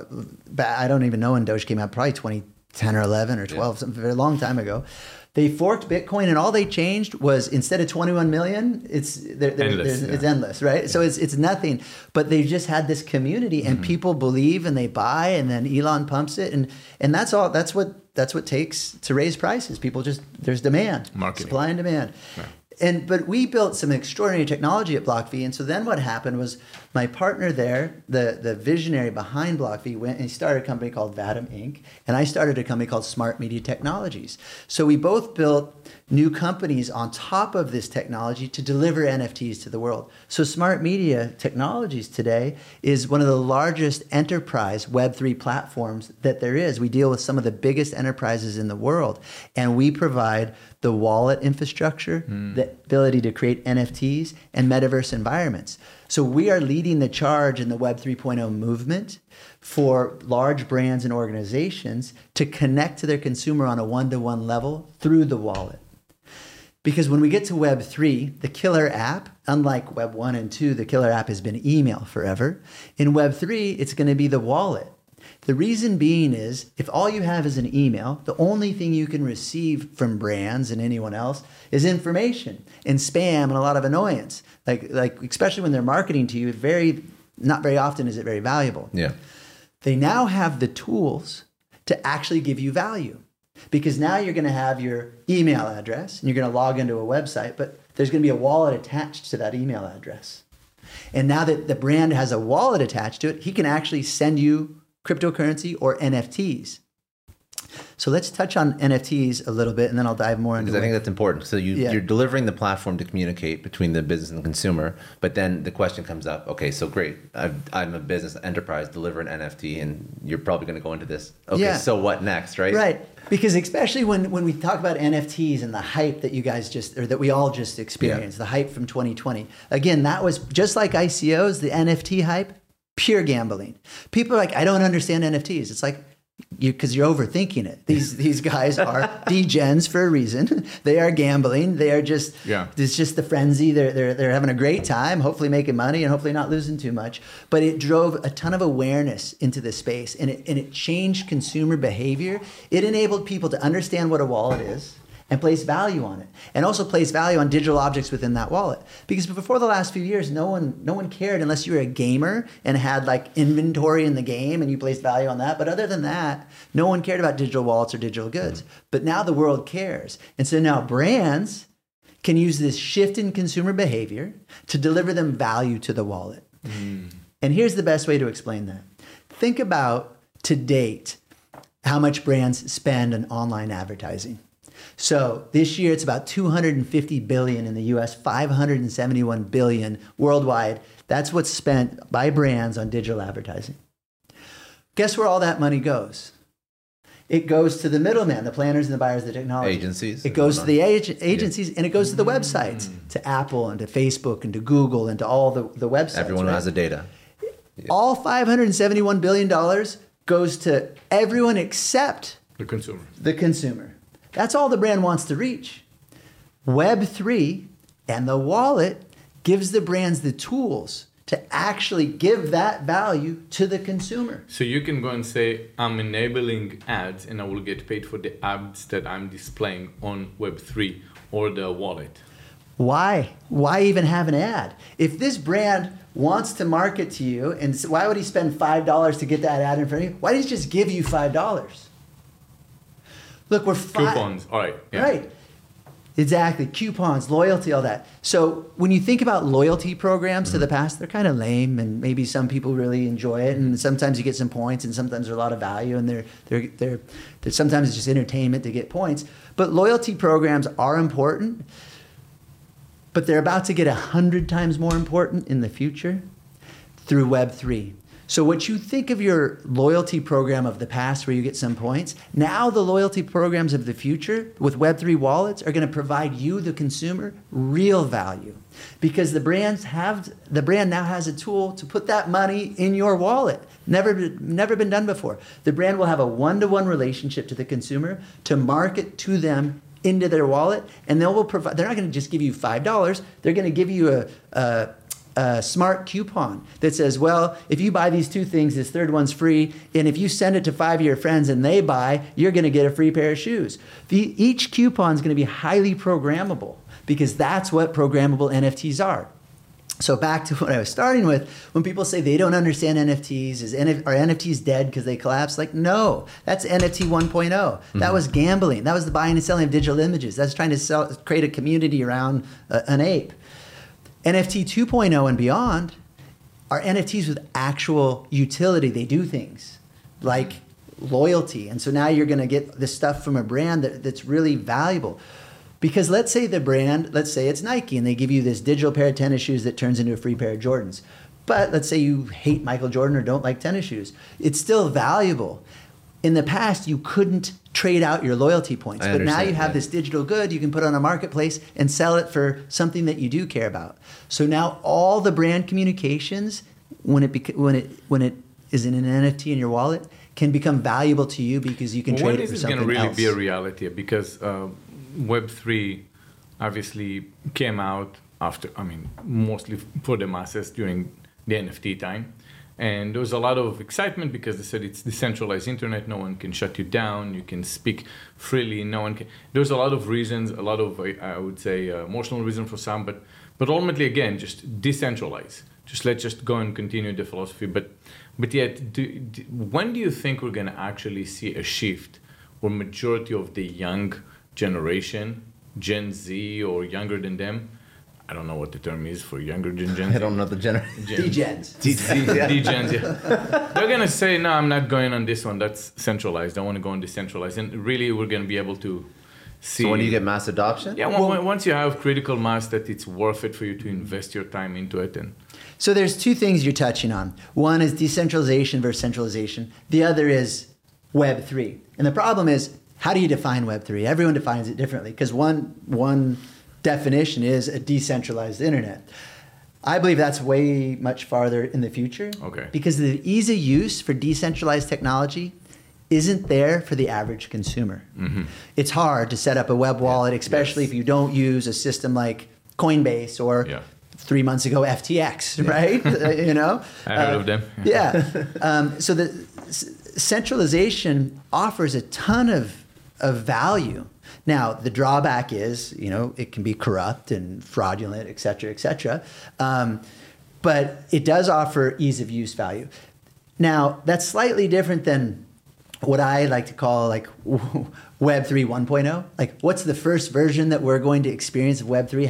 I don't even know when Doge came out, probably 2010 or 11 or 12, something very long time ago. They forked Bitcoin, and all they changed was, instead of 21 million, it's endless, right? Yeah. So it's nothing. But they just had this community, and people believe and they buy, and then Elon pumps it, and that's all. That's what takes to raise prices. People there's demand, marketing, supply and demand. Yeah. But we built some extraordinary technology at BlockV, and so then what happened was my partner there, the visionary behind BlockV, went and he started a company called Vadim Inc., and I started a company called Smart Media Technologies. So we both built new companies on top of this technology to deliver NFTs to the world. So Smart Media Technologies today is one of the largest enterprise Web3 platforms that there is. We deal with some of the biggest enterprises in the world, and we provide the wallet infrastructure, the ability to create NFTs and metaverse environments. So we are leading the charge in the Web 3.0 movement for large brands and organizations to connect to their consumer on a one-to-one level through the wallet. Because when we get to Web 3, the killer app, unlike Web 1 and 2, the killer app has been email forever. In Web 3, it's going to be the wallet. The reason being is, if all you have is an email, the only thing you can receive from brands and anyone else is information and spam and a lot of annoyance. Like especially when they're marketing to you, not very often is it very valuable. Yeah. They now have the tools to actually give you value, because now you're going to have your email address and you're going to log into a website, but there's going to be a wallet attached to that email address. And now that the brand has a wallet attached to it, he can actually send you cryptocurrency or NFTs. So let's touch on NFTs a little bit, and then I'll dive more into Because I think that's important. So Yeah. you're delivering the platform to communicate between the business and the consumer, but then the question comes up, okay, so great, I'm a business enterprise, deliver an NFT, and you're probably going to go into this. Okay, Yeah. so what next, right? Right. Because especially when we talk about NFTs and the hype that you guys that we all just experienced, the hype from 2020. Again, that was just like ICOs, the NFT hype, pure gambling. People are like, I don't understand NFTs. It's like, because you're overthinking it. These guys are degens for a reason. They are gambling. They are just, it's just the frenzy. They're having a great time, hopefully making money and hopefully not losing too much. But it drove a ton of awareness into the space, and it changed consumer behavior. It enabled people to understand what a wallet is and place value on it, and also place value on digital objects within that wallet. Because before the last few years, no one cared unless you were a gamer and had like inventory in the game and you placed value on that. But other than that, no one cared about digital wallets or digital goods. But now the world cares. And so now brands can use this shift in consumer behavior to deliver them value to the wallet. And here's the best way to explain that. Think about, to date, how much brands spend on online advertising. So this year it's about 250 billion in the US, 571 billion worldwide. That's what's spent by brands on digital advertising. Guess where all that money goes? It goes to the middleman, the planners and the buyers of the technology. Agencies. It goes to the agencies, and it goes to the websites, to Apple and to Facebook and to Google and to all the websites. Everyone who has the data. All $571 billion goes to everyone except the consumer. That's all the brand wants to reach. Web3 and the wallet gives the brands the tools to actually give that value to the consumer. So you can go and say, I'm enabling ads and I will get paid for the ads that I'm displaying on Web3 or the wallet. Why? Why even have an ad? If this brand wants to market to you, and why would he spend $5 to get that ad in front of you? Why does he just give you $5? Look, we're coupons. All right. Yeah. Right. Exactly. Coupons, loyalty, all that. So when you think about loyalty programs to the past, they're kind of lame, and maybe some people really enjoy it, and sometimes you get some points, and sometimes there's a lot of value, and they're sometimes it's just entertainment to get points. But loyalty programs are important, but they're about to get 100 times more important in the future through Web3. So what you think of your loyalty program of the past where you get some points, now the loyalty programs of the future with Web3 wallets are going to provide you, the consumer, real value. Because the brand now has a tool to put that money in your wallet. Never been done before. The brand will have a one-to-one relationship to the consumer to market to them into their wallet, and they're not going to just give you $5. They're going to give you a smart coupon that says, well, if you buy these two things, this third one's free. And if you send it to 5 of your friends and they buy, you're going to get a free pair of shoes. Each coupon is going to be highly programmable, because that's what programmable NFTs are. So back to what I was starting with, when people say they don't understand NFTs, are NFTs dead because they collapsed? Like, no, that's NFT 1.0. That was gambling. That was the buying and selling of digital images. That's trying to create a community around an ape. NFT 2.0 and beyond are NFTs with actual utility. They do things like loyalty. And so now you're going to get this stuff from a brand that's really valuable. Because let's say it's Nike, and they give you this digital pair of tennis shoes that turns into a free pair of Jordans. But let's say you hate Michael Jordan or don't like tennis shoes. It's still valuable. In the past, you couldn't trade out your loyalty points. But now you have this digital good you can put on a marketplace and sell it for something that you do care about. So now all the brand communications, when it is in an NFT in your wallet, can become valuable to you because you can trade it for something else. When is it going to really be a reality? Because Web3 obviously came out after, mostly for the masses during the NFT time. And there was a lot of excitement because they said it's decentralized internet. No one can shut you down. You can speak freely. No one can. There's a lot of reasons, a lot of, I would say, emotional reason for some. But ultimately, again, just decentralize. Let's just go and continue the philosophy. But yet, when do you think we're going to actually see a shift where majority of the young generation, Gen Z or younger than them, I don't know what the term is for younger Gen Z. I don't know the Degens. Degens, yeah. They're going to say, no, I'm not going on this one. That's centralized. I want to go on decentralized. And really, we're going to be able to see. So when you get mass adoption? Yeah, once you have critical mass that it's worth it for you to invest your time into it. And so there's two things you're touching on. One is decentralization versus centralization. The other is Web3. And the problem is, how do you define Web3? Everyone defines it differently because one definition is a decentralized internet. I believe that's way much farther in the future. Okay. Because the ease of use for decentralized technology isn't there for the average consumer. Mm-hmm. It's hard to set up a web wallet, especially if you don't use a system like Coinbase or 3 months ago FTX, right? I heard of them. So the centralization offers a ton of value. Now, the drawback is, it can be corrupt and fraudulent, et cetera, but it does offer ease of use value. Now, that's slightly different than what I like to call like Web3 1.0. Like, what's the first version that we're going to experience of Web3?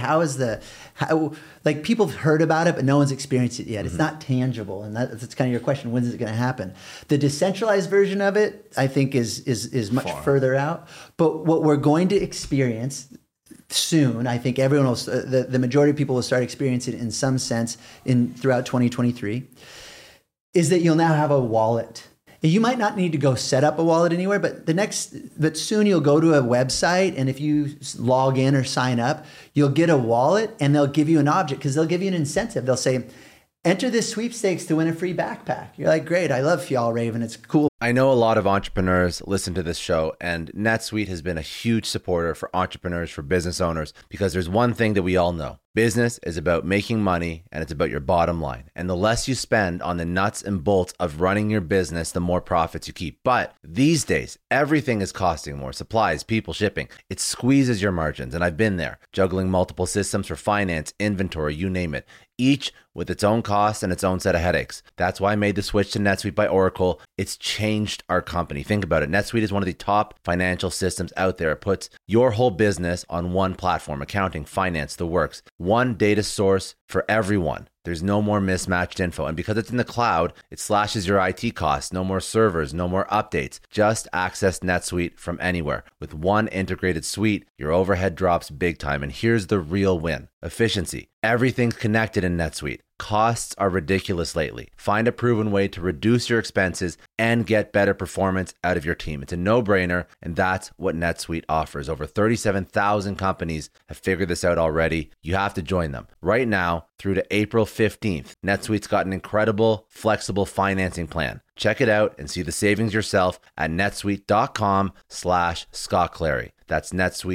Like, people have heard about it, but no one's experienced it yet. Mm-hmm. It's not tangible, and that's kind of your question. When is it going to happen? The decentralized version of it, I think, is much further out. But what we're going to experience soon, I think everyone will, the majority of people will start experiencing it in some sense throughout 2023, is that you'll now have a wallet. You might not need to go set up a wallet anywhere, but soon you'll go to a website, and if you log in or sign up, you'll get a wallet, and they'll give you an object because they'll give you an incentive. They'll say, enter this sweepstakes to win a free backpack. You're like, great, I love Fjallraven. It's cool. I know a lot of entrepreneurs listen to this show, and NetSuite has been a huge supporter for entrepreneurs, for business owners, because there's one thing that we all know. Business is about making money, and it's about your bottom line. And the less you spend on the nuts and bolts of running your business, the more profits you keep. But these days, everything is costing more. Supplies, people, shipping. It squeezes your margins, and I've been there, juggling multiple systems for finance, inventory, you name it, each with its own costs and its own set of headaches. That's why I made the switch to NetSuite by Oracle. It's changed our company. Think about it. NetSuite is one of the top financial systems out there. It puts your whole business on one platform, accounting, finance, the works. One data source for everyone. There's no more mismatched info. And because it's in the cloud, it slashes your IT costs. No more servers, no more updates. Just access NetSuite from anywhere. With one integrated suite, your overhead drops big time. And here's the real win. Efficiency. Everything's connected in NetSuite. Costs are ridiculous lately. Find a proven way to reduce your expenses and get better performance out of your team. It's a no-brainer, and that's what NetSuite offers. Over 37,000 companies have figured this out already. You have to join them. Right now, through to April 15th, NetSuite's got an incredible, flexible financing plan. Check it out and see the savings yourself at netsuite.com/Scott Clary. That's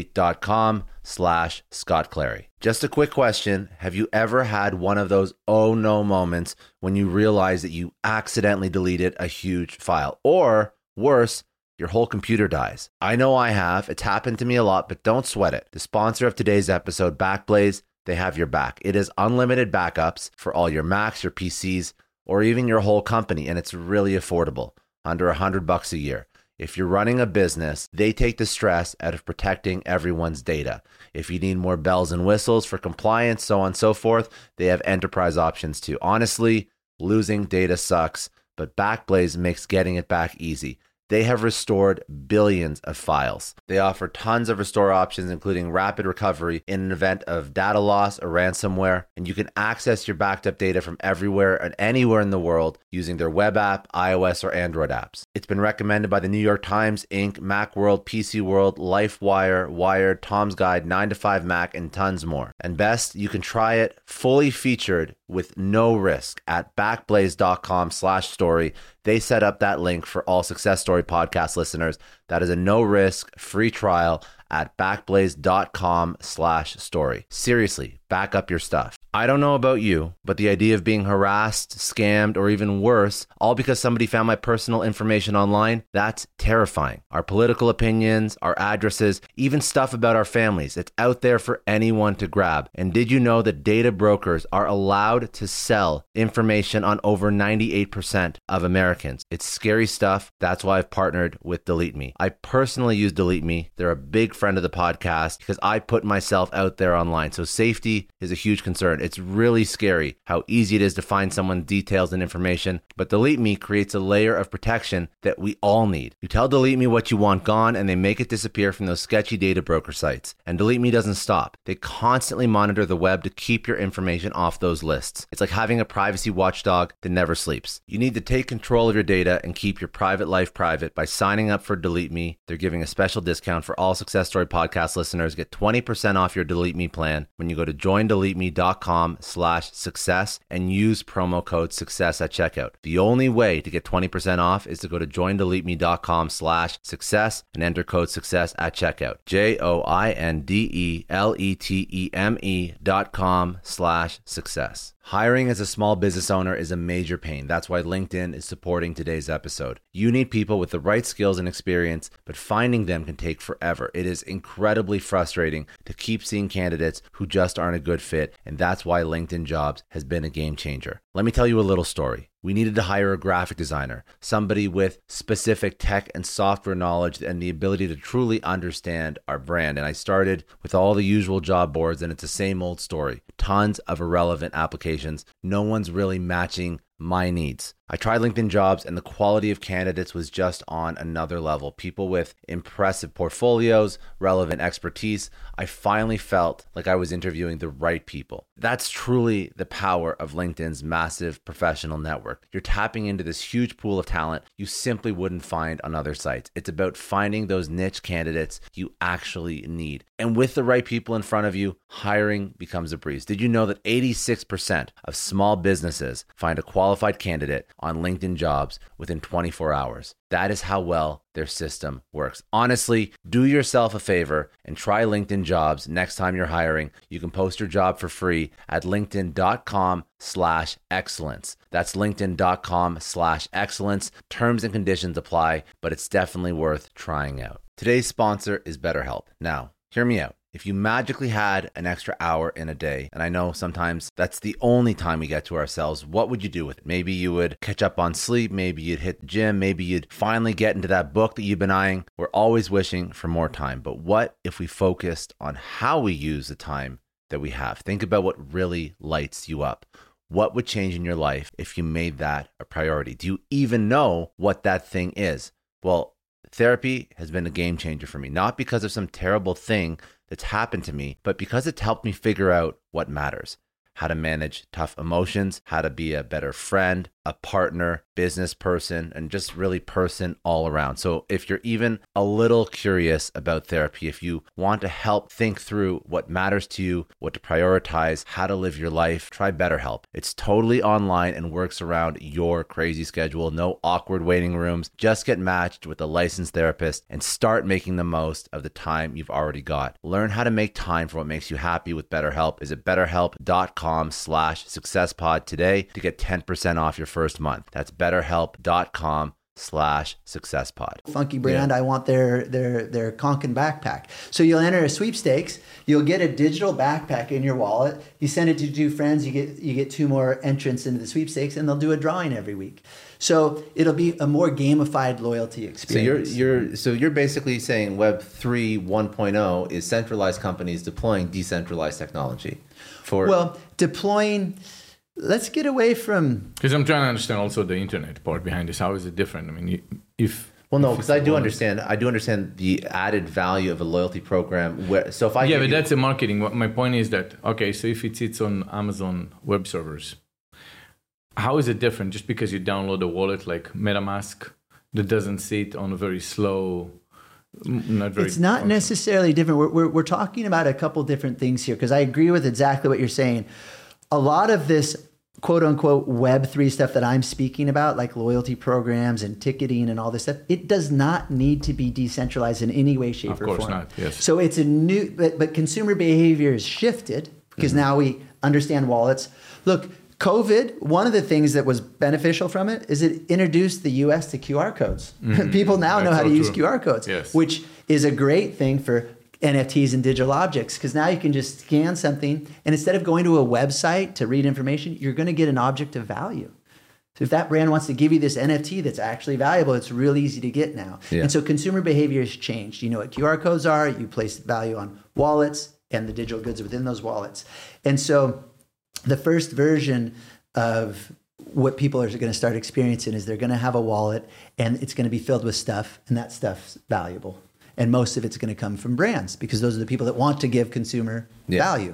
netsuite.com/Scott Clary. Just a quick question. Have you ever had one of those oh no moments when you realize that you accidentally deleted a huge file? Or worse, your whole computer dies. I know I have. It's happened to me a lot, but don't sweat it. The sponsor of today's episode, Backblaze, they have your back. It is unlimited backups for all your Macs, your PCs, or even your whole company, and it's really affordable, under $100 a year. If you're running a business, they take the stress out of protecting everyone's data. If you need more bells and whistles for compliance, so on and so forth, they have enterprise options too. Honestly, losing data sucks, but Backblaze makes getting it back easy. They have restored billions of files. They offer tons of restore options, including rapid recovery in an event of data loss or ransomware. And you can access your backed up data from everywhere and anywhere in the world using their web app, iOS, or Android apps. It's been recommended by the New York Times, Inc., Macworld, PC World, LifeWire, Wired, Tom's Guide, 9to5Mac, and tons more. And best, you can try it fully featured with no risk at backblaze.com/story. They set up that link for all Success Story podcast listeners. That is a no-risk, free trial at backblaze.com/story. Seriously, back up your stuff. I don't know about you, but the idea of being harassed, scammed, or even worse, all because somebody found my personal information online, that's terrifying. Our political opinions, our addresses, even stuff about our families, it's out there for anyone to grab. And did you know that data brokers are allowed to sell information on over 98% of Americans? It's scary stuff. That's why I've partnered with Delete Me. I personally use Delete Me. They're a big friend of the podcast because I put myself out there online. So safety is a huge concern. It's really scary how easy it is to find someone's details and information, but Delete Me creates a layer of protection that we all need. You tell Delete Me what you want gone and they make it disappear from those sketchy data broker sites. And Delete Me doesn't stop. They constantly monitor the web to keep your information off those lists. It's like having a privacy watchdog that never sleeps. You need to take control of your data and keep your private life private by signing up for Delete Me. They're giving a special discount for all Success Story podcast listeners. Get 20% off your Delete Me plan when you go to joindeleteme.com/success and use promo code success at checkout. The only way to get 20% off is to go to joindeleteme.com/success and enter code success at checkout. joindeleteme.com/success. Hiring as a small business owner is a major pain. That's why LinkedIn is supporting today's episode. You need people with the right skills and experience, but finding them can take forever. It is incredibly frustrating to keep seeing candidates who just aren't a good fit, and that's why LinkedIn Jobs has been a game changer. Let me tell you a little story. We needed to hire a graphic designer, somebody with specific tech and software knowledge and the ability to truly understand our brand. And I started with all the usual job boards, and it's the same old story. Tons of irrelevant applications. No one's really matching my needs. I tried LinkedIn Jobs and the quality of candidates was just on another level. People with impressive portfolios, relevant expertise. I finally felt like I was interviewing the right people. That's truly the power of LinkedIn's massive professional network. You're tapping into this huge pool of talent you simply wouldn't find on other sites. It's about finding those niche candidates you actually need. And with the right people in front of you, hiring becomes a breeze. Did you know that 86% of small businesses find a qualified candidate on LinkedIn Jobs within 24 hours? That is how well their system works. Honestly, do yourself a favor and try LinkedIn Jobs next time you're hiring. You can post your job for free at linkedin.com/excellence. That's linkedin.com/excellence. Terms and conditions apply, but it's definitely worth trying out. Today's sponsor is BetterHelp. Now, hear me out. If you magically had an extra hour in a day, and I know sometimes that's the only time we get to ourselves, what would you do with it? Maybe you would catch up on sleep, maybe you'd hit the gym, maybe you'd finally get into that book that you've been eyeing. We're always wishing for more time, but what if we focused on how we use the time that we have? Think about what really lights you up. What would change in your life if you made that a priority? Do you even know what that thing is? Well, therapy has been a game changer for me, not because of some terrible thing that's happened to me, but because it's helped me figure out what matters, how to manage tough emotions, how to be a better friend, a partner, business person, and just really person all around. So if you're even a little curious about therapy, if you want to help think through what matters to you, what to prioritize, how to live your life, try BetterHelp. It's totally online and works around your crazy schedule. No awkward waiting rooms. Just get matched with a licensed therapist and start making the most of the time you've already got. Learn how to make time for what makes you happy with BetterHelp. Visit betterhelp.com/successpod today to get 10% off your first month. That's betterhelp.com/successpod. Funky brand. Yeah. I want their Konkin backpack. So you'll enter a sweepstakes. You'll get a digital backpack in your wallet. You send it to 2 friends. You get 2 more entrants into the sweepstakes, and they'll do a drawing every week. So it'll be a more gamified loyalty experience. So you're basically saying Web3 1.0 is centralized companies deploying decentralized technology deploying. Let's get away from... Because I'm trying to understand also the internet part behind this. How is it different? I mean, because I do understand the added value of a loyalty program. But that's a marketing. My point is that, okay, so if it sits on Amazon web servers, how is it different? Just because you download a wallet like MetaMask that doesn't sit on a very slow... It's not necessarily different. We're talking about a couple different things here, because I agree with exactly what you're saying. A lot of this quote unquote Web3 stuff that I'm speaking about, like loyalty programs and ticketing and all this stuff, it does not need to be decentralized in any way, shape, or form. Of course not, yes. So it's a new, but consumer behavior has shifted because now we understand wallets. Look, COVID, one of the things that was beneficial from it is it introduced the US to QR codes. People now know how to use QR codes, which is a great thing for NFTs and digital objects, because now you can just scan something, and instead of going to a website to read information, you're going to get an object of value. So if that brand wants to give you this NFT that's actually valuable, it's really easy to get now. Yeah. And so consumer behavior has changed. You know what QR codes are. You place value on wallets and the digital goods within those wallets. And so the first version of what people are going to start experiencing is they're going to have a wallet and it's going to be filled with stuff, and that stuff's valuable. And most of it's going to come from brands because those are the people that want to give consumer value.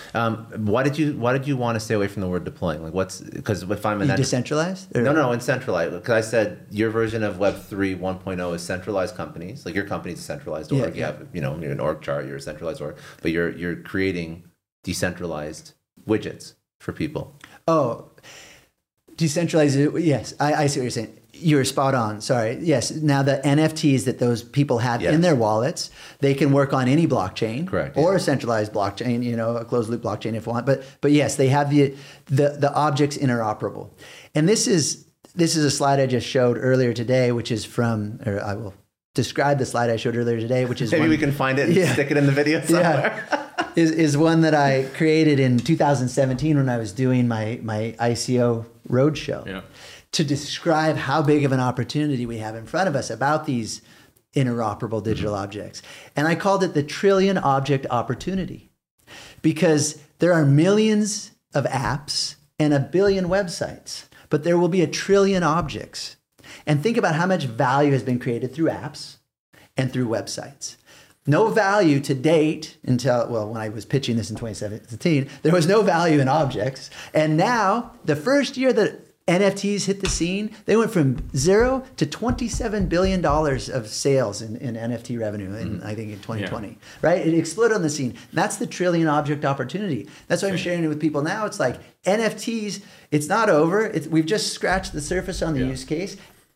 Why did you want to stay away from the word deploying? Like because if I'm in that decentralized? No, in centralized. Because I said your version of Web3 1.0 is centralized companies. Like your company's a centralized org. You have, you're an org chart, you're a centralized org, but you're creating decentralized widgets for people. Oh, decentralized. Yes, I see what you're saying. You're spot on. Sorry. Yes. Now the NFTs that those people have in their wallets, they can work on any blockchain, correct, or a centralized blockchain, a closed loop blockchain if you want. But yes, they have the objects interoperable. And this is a slide I just showed earlier today, which is I will describe the slide I showed earlier today, which is maybe we can find it and stick it in the video somewhere. Yeah. is one that I created in 2017 when I was doing my ICO roadshow. Yeah. To describe how big of an opportunity we have in front of us about these interoperable digital objects. And I called it the trillion object opportunity because there are millions of apps and 1 billion websites, but there will be 1 trillion objects. And think about how much value has been created through apps and through websites. No value to date when I was pitching this in 2017, there was no value in objects. And now the first year that NFTs hit the scene, they went from 0 to $27 billion of sales in NFT revenue I think in 2020, right? It exploded on the scene. That's the trillion object opportunity. That's why I'm sharing it with people now. It's like NFTs, it's not over. We've just scratched the surface on the use case.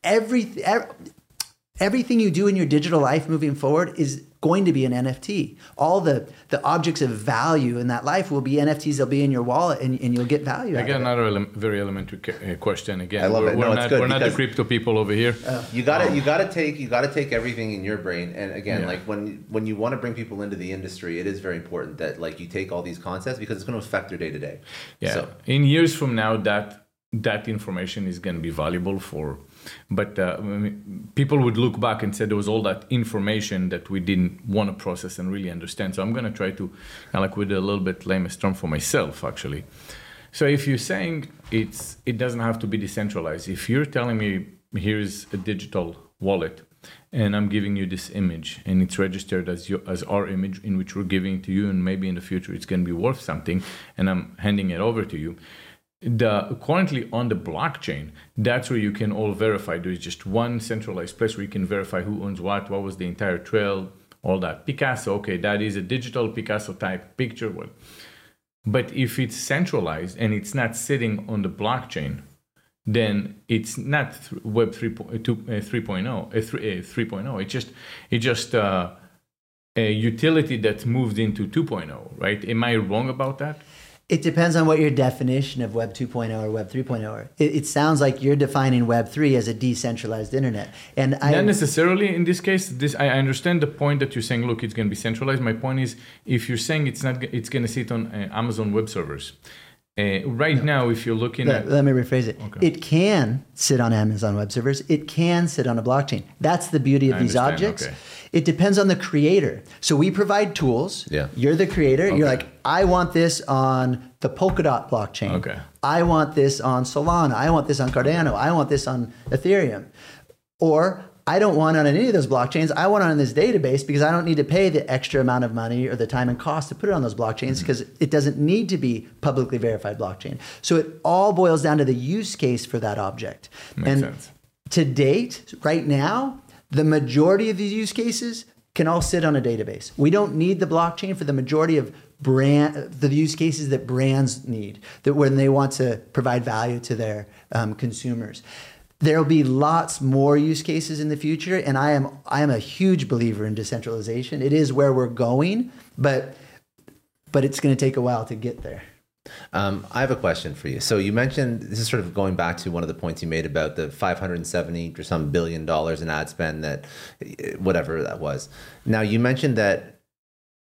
Everything you do in your digital life moving forward is going to be an NFT. All the objects of value in that life will be NFTs. They'll be in your wallet, and you'll get value. I got another very elementary question. Again, I love it. We're not the crypto people over here. You got to take everything in your brain. And again, like when you want to bring people into the industry, it is very important that like you take all these concepts because it's going to affect their day to day. Yeah. So, in years from now, that information is going to be valuable for. But people would look back and say there was all that information that we didn't want to process and really understand. So I'm going to try to, like with a little bit lamest term for myself, actually. So if you're saying it doesn't have to be decentralized, if you're telling me here's a digital wallet and I'm giving you this image and it's registered as our image in which we're giving to you, and maybe in the future it's going to be worth something, and I'm handing it over to you. Currently on the blockchain, that's where you can all verify. There's just one centralized place where you can verify who owns what was the entire trail, all that. Picasso, okay, that is a digital Picasso type picture. But if it's centralized and it's not sitting on the blockchain, then it's not Web 3.0. It's just a utility that moved into 2.0, right? Am I wrong about that? It depends on what your definition of Web 2.0 or Web 3.0 are. It sounds like you're defining Web 3 as a decentralized internet. And not necessarily in this case. I understand the point that you're saying, look, it's going to be centralized. My point is, if you're saying it's going to sit on Amazon web servers. Now, if you're looking at... Let me rephrase it. Okay. It can sit on Amazon web servers. It can sit on a blockchain. That's the beauty of these objects. Okay. It depends on the creator. So we provide tools. Yeah. You're the creator. Okay. You're like, I want this on the Polkadot blockchain. Okay. I want this on Solana. I want this on Cardano. I want this on Ethereum. Or I don't want it on any of those blockchains. I want it on this database because I don't need to pay the extra amount of money or the time and cost to put it on those blockchains because it doesn't need to be publicly verified blockchain. So it all boils down to the use case for that object. Makes sense. To date, right now, the majority of these use cases can all sit on a database. We don't need the blockchain for the majority of the use cases that brands need, that when they want to provide value to their consumers. There'll be lots more use cases in the future, and I am a huge believer in decentralization. It is where we're going, but it's going to take a while to get there. I have a question for you. So you mentioned, this is sort of going back to one of the points you made about the $570 or some $1 billion in ad spend, that whatever that was. Now you mentioned that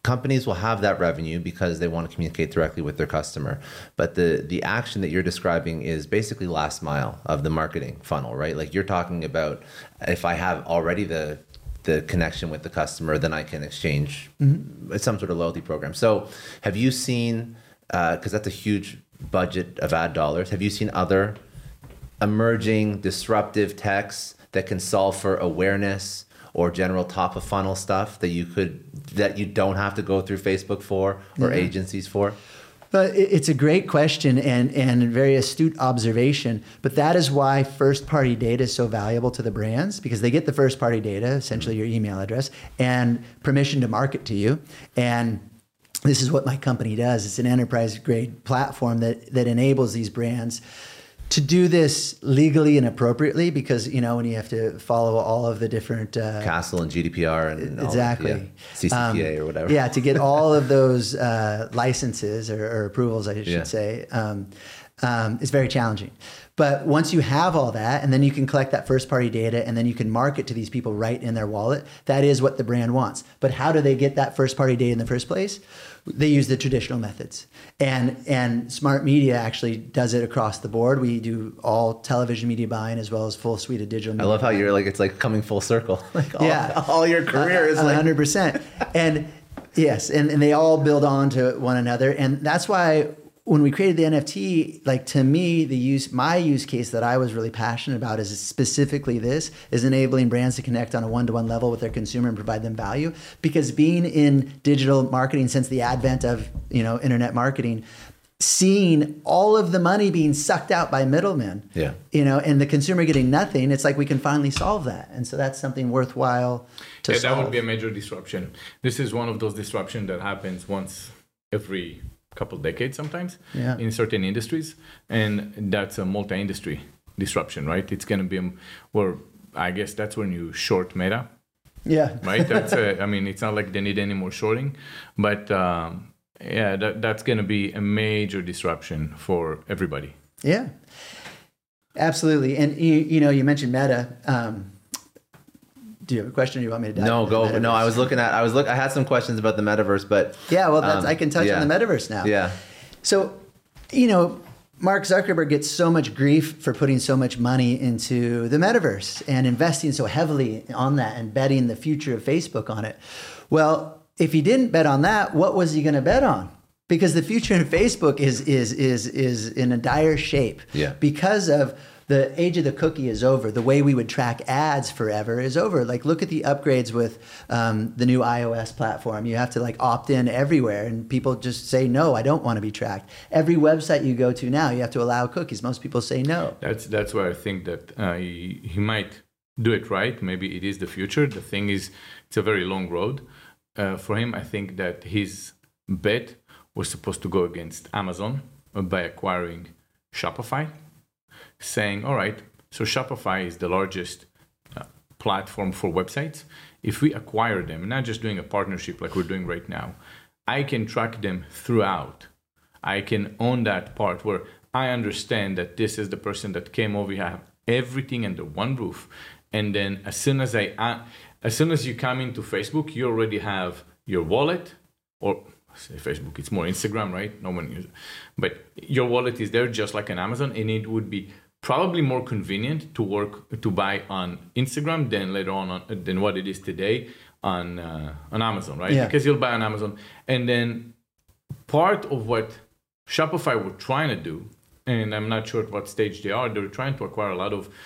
companies will have that revenue because they want to communicate directly with their customer. But the action that you're describing is basically last mile of the marketing funnel, right? Like you're talking about, if I have already the connection with the customer, then I can exchange some sort of loyalty program. So have you seen, because that's a huge budget of ad dollars, have you seen other emerging disruptive techs that can solve for awareness or general top of funnel stuff that you don't have to go through Facebook for or agencies for? It's a great question and a very astute observation, but that is why first-party data is so valuable to the brands, because they get the first-party data, essentially your email address, and permission to market to you. And this is what my company does. It's an enterprise-grade platform that enables these brands to do this legally and appropriately, because, you know, when you have to follow all of the different CASL and GDPR and exactly all, CCPA or whatever. Yeah, to get all of those licenses or approvals, I should say, it's very challenging. But once you have all that, and then you can collect that first party data, and then you can market to these people right in their wallet, that is what the brand wants. But how do they get that first party data in the first place? They use the traditional methods. And Smart Media actually does it across the board. We do all television media buying as well as full suite of digital media. I love how you're like, it's like coming full circle. Like all your career is like 100%. And yes, and they all build on to one another. And that's why when we created the NFT, like to me, my use case that I was really passionate about is specifically this, is enabling brands to connect on a one-to-one level with their consumer and provide them value. Because being in digital marketing since the advent of, internet marketing, seeing all of the money being sucked out by middlemen, and the consumer getting nothing, it's like we can finally solve that. And so that's something worthwhile to solve. That would be a major disruption. This is one of those disruptions that happens once every couple decades sometimes in certain industries, and that's a multi-industry disruption, right? It's going to be I guess that's when you short Meta, right? That's it's not like they need any more shorting, but that's going to be a major disruption for everybody. Yeah, absolutely. And you mentioned Meta. Do you have a question, or you want me to dive into the metaverse? No, I had some questions about the metaverse, but I can touch on the metaverse now. Yeah. So, Mark Zuckerberg gets so much grief for putting so much money into the metaverse and investing so heavily on that and betting the future of Facebook on it. Well, if he didn't bet on that, what was he going to bet on? Because the future of Facebook is in a dire shape. Yeah. Because of the age of the cookie is over. The way we would track ads forever is over. Like, look at the upgrades with the new iOS platform. You have to opt in everywhere, and people just say, no, I don't want to be tracked. Every website you go to now, you have to allow cookies. Most people say no. That's where I think that he might do it right. Maybe it is the future. The thing is, it's a very long road. For him, I think that his bet was supposed to go against Amazon by acquiring Shopify, saying, all right, so Shopify is the largest platform for websites. If we acquire them, not just doing a partnership like we're doing right now, I can track them throughout. I can own that part where I understand that this is the person that came over. You have everything under one roof. And then as soon as you come into Facebook, you already have your wallet, or say Facebook, it's more Instagram, right? No one uses it. But your wallet is there just like an Amazon, and it would be probably more convenient to buy on Instagram than later on than what it is today on Amazon, right? Yeah. Because you'll buy on Amazon, and then part of what Shopify were trying to do, and I'm not sure at what stage they are, they're trying to acquire a lot of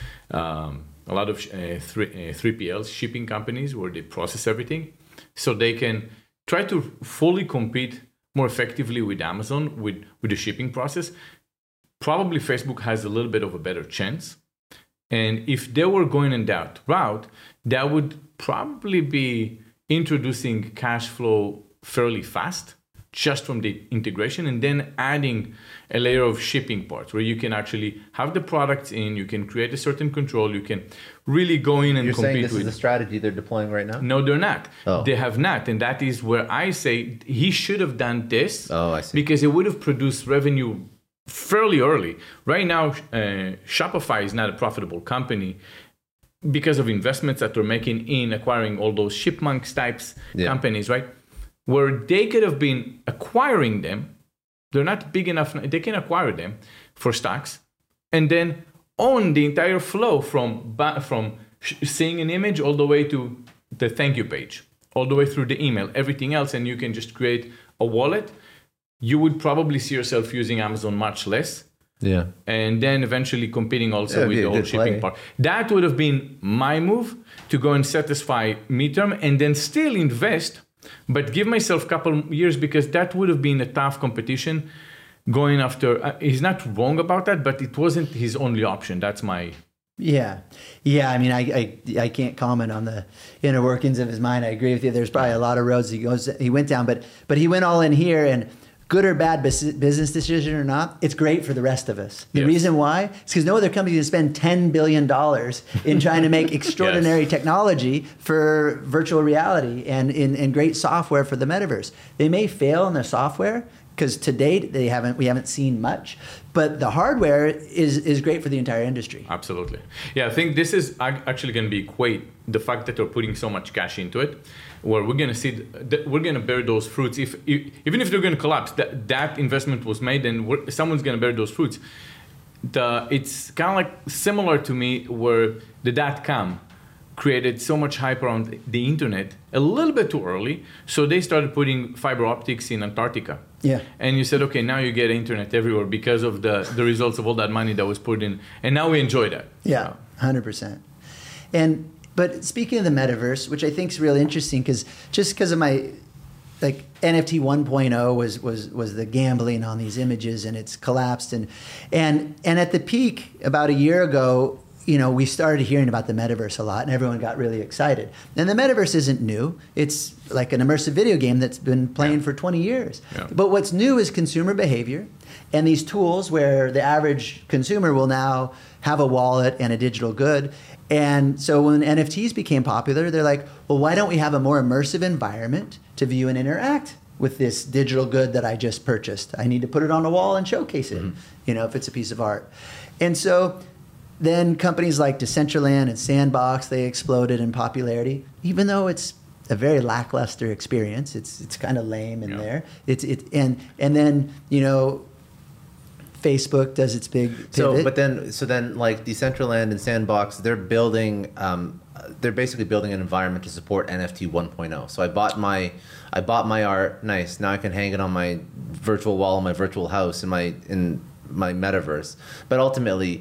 3PLs, shipping companies, where they process everything, so they can try to fully compete more effectively with Amazon with the shipping process. Probably Facebook has a little bit of a better chance. And if they were going in that route, that would probably be introducing cash flow fairly fast, just from the integration, and then adding a layer of shipping parts where you can actually have the products in, you can create a certain control, you can really go in and You're compete with. You're saying this is the strategy they're deploying right now? No, they're not. Oh. They have not. And that is where I say he should have done this. Oh, I see. Because it would have produced revenue fairly early. Right now, Shopify is not a profitable company because of investments that they're making in acquiring all those Chipmunks types companies, right? where they could have been acquiring them. They're not big enough. They can acquire them for stocks and then own the entire flow from seeing an image all the way to the thank you page, all the way through the email, everything else, and you can just create a wallet. You would probably see yourself using Amazon much less. Yeah. And then eventually competing also with the whole shipping part. That would have been my move, to go and satisfy midterm and then still invest, but give myself a couple years, because that would have been a tough competition going after. He's not wrong about that, but it wasn't his only option. That's my... Yeah. I mean, I can't comment on the inner workings of his mind. I agree with you. There's probably a lot of roads he went down, but he went all in here, and good or bad business decision or not, it's great for the rest of us. The reason why is because no other company can spend $10 billion in trying to make extraordinary technology for virtual reality and great software for the metaverse. They may fail in their software, because to date we haven't seen much, but the hardware is great for the entire industry. Absolutely. Yeah, I think this is actually going to be equate the fact that they're putting so much cash into it, where we're going to see we're going to bear those fruits. Even if they're going to collapse, that investment was made, and someone's going to bear those fruits. It's kind of like similar to me, where the .com created so much hype around the internet a little bit too early, so they started putting fiber optics in Antarctica. Yeah. And you said, okay, now you get internet everywhere because of the results of all that money that was put in, and now we enjoy that. Yeah, 100%. But speaking of the metaverse, which I think is really interesting, because of my, like, NFT 1.0 was the gambling on these images, and it's collapsed, and at the peak about a year ago, we started hearing about the metaverse a lot, and everyone got really excited. And the metaverse isn't new. It's like an immersive video game that's been playing for 20 years. Yeah. But what's new is consumer behavior and these tools where the average consumer will now have a wallet and a digital good. And so when NFTs became popular, they're like, well, why don't we have a more immersive environment to view and interact with this digital good that I just purchased? I need to put it on a wall and showcase it, if it's a piece of art. And so then companies like Decentraland and Sandbox, they exploded in popularity, even though it's a very lackluster experience. It's kind of lame in there. And then Facebook does its big pivot. So then like Decentraland and Sandbox, they're basically building an environment to support NFT 1.0. So I bought my art, nice. Now I can hang it on my virtual wall in my virtual house in my metaverse. But ultimately,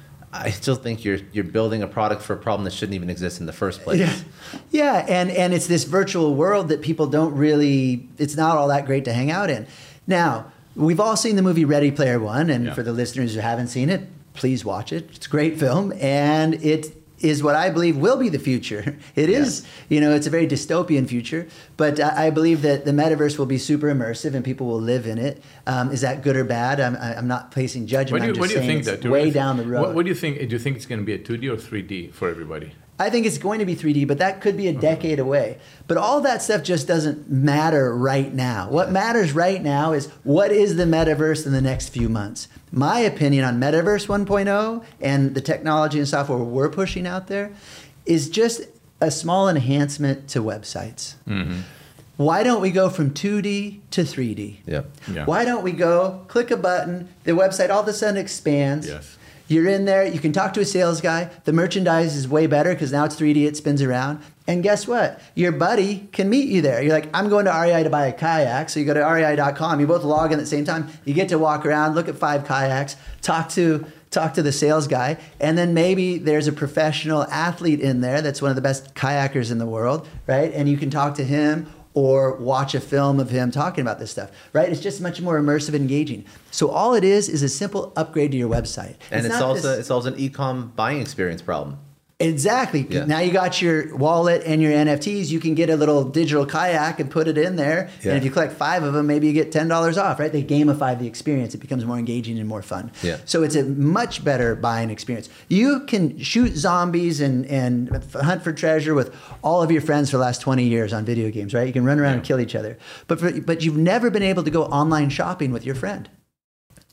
I still think you're building a product for a problem that shouldn't even exist in the first place. Yeah, and it's this virtual world that people don't really, it's not all that great to hang out in. Now, we've all seen the movie Ready Player One, and for the listeners who haven't seen it, please watch it. It's a great film, and it is what I believe will be the future. It is, it's a very dystopian future, but I believe that the metaverse will be super immersive and people will live in it. Is that good or bad? I'm not placing judgment. What do you think it's way down the road. What do you think? Do you think it's going to be a 2D or 3D for everybody? I think it's going to be 3D, but that could be a decade away. But all that stuff just doesn't matter right now. What matters right now is what is the metaverse in the next few months. My opinion on Metaverse 1.0 and the technology and software we're pushing out there is just a small enhancement to websites. Mm-hmm. Why don't we go from 2D to 3D? Yeah. Why don't we go, click a button, the website all of a sudden expands. Yes. You're in there, you can talk to a sales guy. The merchandise is way better because now it's 3D, it spins around. And guess what? Your buddy can meet you there. You're like, I'm going to REI to buy a kayak. So you go to rei.com, you both log in at the same time. You get to walk around, look at 5 kayaks, talk to the sales guy. And then maybe there's a professional athlete in there that's one of the best kayakers in the world, right? And you can talk to him or watch a film of him talking about this stuff, right? It's just much more immersive and engaging. So all it is a simple upgrade to your website. And it's also an e-com buying experience problem. Exactly. Yeah. Now you got your wallet and your NFTs. You can get a little digital kayak and put it in there. Yeah. And if you collect 5 of them, maybe you get $10 off, right? They gamify the experience. It becomes more engaging and more fun. Yeah. So it's a much better buying experience. You can shoot zombies and hunt for treasure with all of your friends for the last 20 years on video games, right? You can run around and kill each other. But you've never been able to go online shopping with your friend.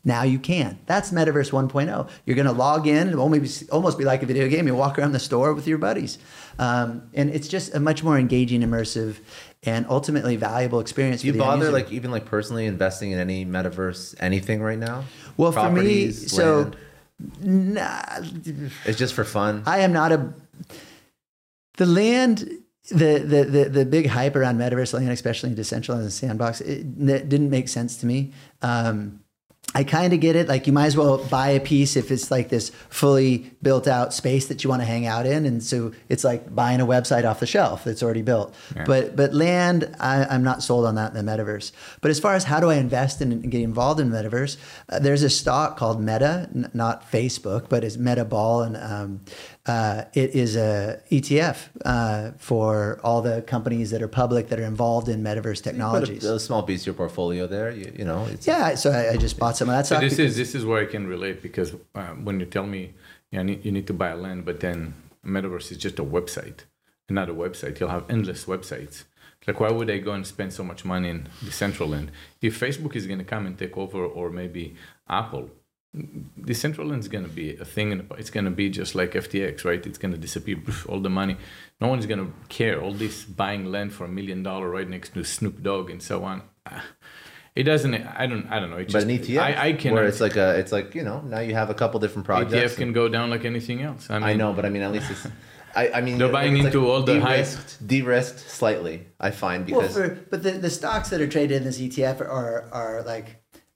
Now you can. That's Metaverse 1.0. You're going to log in. It'll almost be like a video game. You walk around the store with your buddies. And it's just a much more engaging, immersive, and ultimately valuable experience. Do you for the end bother, user. like, even like personally investing in any metaverse, anything right now? Well, Properties, for me, land? nah, It's just for fun. I am not the land. The big hype around Metaverse land, especially in Decentraland and Sandbox, it didn't make sense to me. I kind of get it. Like, you might as well buy a piece if it's like this fully built out space that you want to hang out in. And so it's like buying a website off the shelf that's already built. Yeah. But land, I'm not sold on that in the Metaverse. But as far as how do I invest in and get involved in Metaverse, there's a stock called Meta, not Facebook, but it's Meta Ball. And it is a ETF for all the companies that are public that are involved in Metaverse technologies. Put a small piece of your portfolio there. You know. It's, Yeah, so I just bought some of that So stock. this is where I can relate, because when you tell me you need to buy a land, but then Metaverse is just a website, another website. You'll have endless websites. Like, why would I go and spend so much money in Decentraland if Facebook is going to come and take over, or maybe Apple? Decentraland is going to be a thing, and it's going to be just like FTX, right? It's going to disappear. All the money, no one's going to care. All this buying land for $1 million right next to Snoop Dogg and so on. It doesn't. I don't know. It but just, an ETF, I can. where it's like you know, now you have a couple different projects. ETF can go down like anything else. I know, but I mean, at least it's. I mean, They're buying it's into all the hype. de-risked slightly. I find because but the stocks that are traded in this ETF are like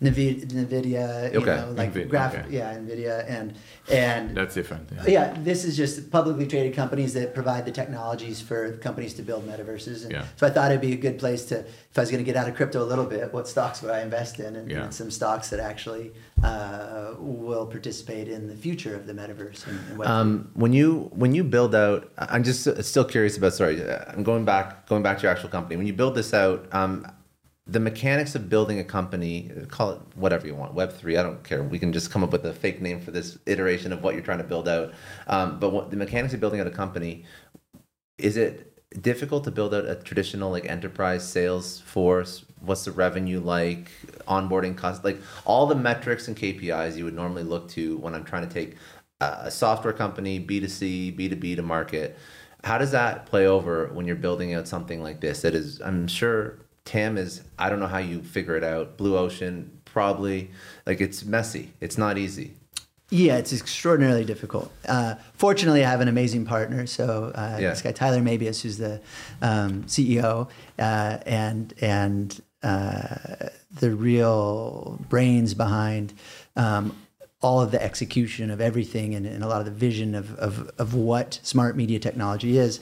NVIDIA, you Okay. know, like NVIDIA, okay. NVIDIA, and That's different. Yeah. yeah, this is just publicly traded companies that provide the technologies for companies to build metaverses. And Yeah. so I thought it'd be a good place to, if I was going to get out of crypto a little bit, what stocks would I invest in? And some stocks that actually will participate in the future of the metaverse. And Web3. when you build out, I'm just still curious about. Sorry, I'm going back to your actual company. When you build this out, the mechanics of building a company, call it whatever you want, Web3, I don't care. We can just come up with a fake name for this iteration of what you're trying to build out. But what the mechanics of building out a company, is it difficult to build out a traditional like enterprise sales force? What's the revenue like, onboarding costs, like all the metrics and KPIs you would normally look to when I'm trying to take a software company, B2C, B2B to market? How does that play over when you're building out something like this? That is, I'm sure TAM is, I don't know how you figure it out. Blue Ocean, probably, like it's messy. It's not easy. Yeah, it's extraordinarily difficult. Fortunately, I have an amazing partner. So this guy, Tyler Mabius, who's the CEO and the real brains behind all of the execution of everything and a lot of the vision of what smart media technology is.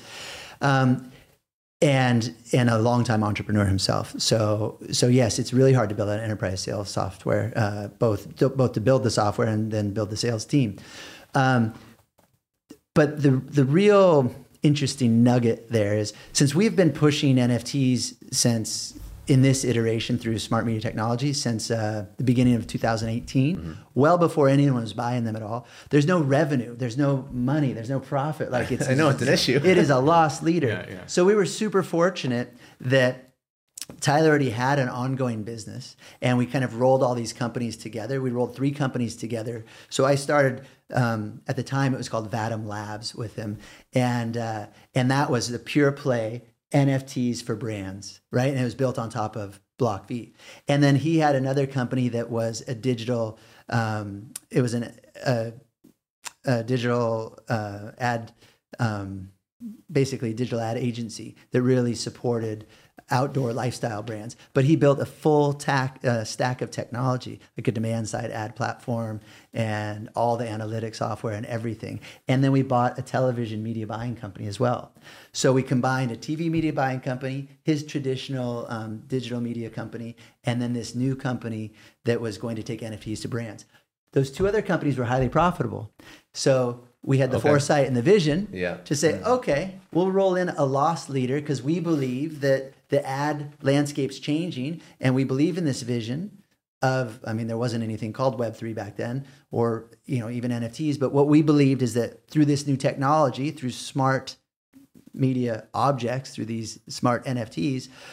And a longtime entrepreneur himself. So yes, it's really hard to build an enterprise sales software, both to build the software and then build the sales team. But the real interesting nugget there is, since we've been pushing NFTs since in this iteration through smart media technology since the beginning of 2018, well before anyone was buying them at all. There's no revenue, there's no money, there's no profit. Like it's, I know it's an issue. It is a lost leader. Yeah. So we were super fortunate that Tyler already had an ongoing business, and we kind of rolled all these companies together. We rolled 3 companies together. So I started at the time it was called Vadim Labs with him, and that was the pure play NFTs for brands, right? And it was built on top of BlockV. And then he had another company that was a digital, it was a digital ad, basically digital ad agency that really supported outdoor lifestyle brands. But he built a full stack of technology, like a demand side ad platform and all the analytics software and everything. And then we bought a television media buying company as well. So we combined a TV media buying company, his traditional digital media company, and then this new company that was going to take NFTs to brands. Those 2 other companies were highly profitable. So we had the foresight and the vision to say, okay, we'll roll in a loss leader because we believe that the ad landscape's changing, and we believe in this vision of, I mean, there wasn't anything called Web3 back then, or even NFTs, but what we believed is that through this new technology, through smart media objects, through these smart NFTs,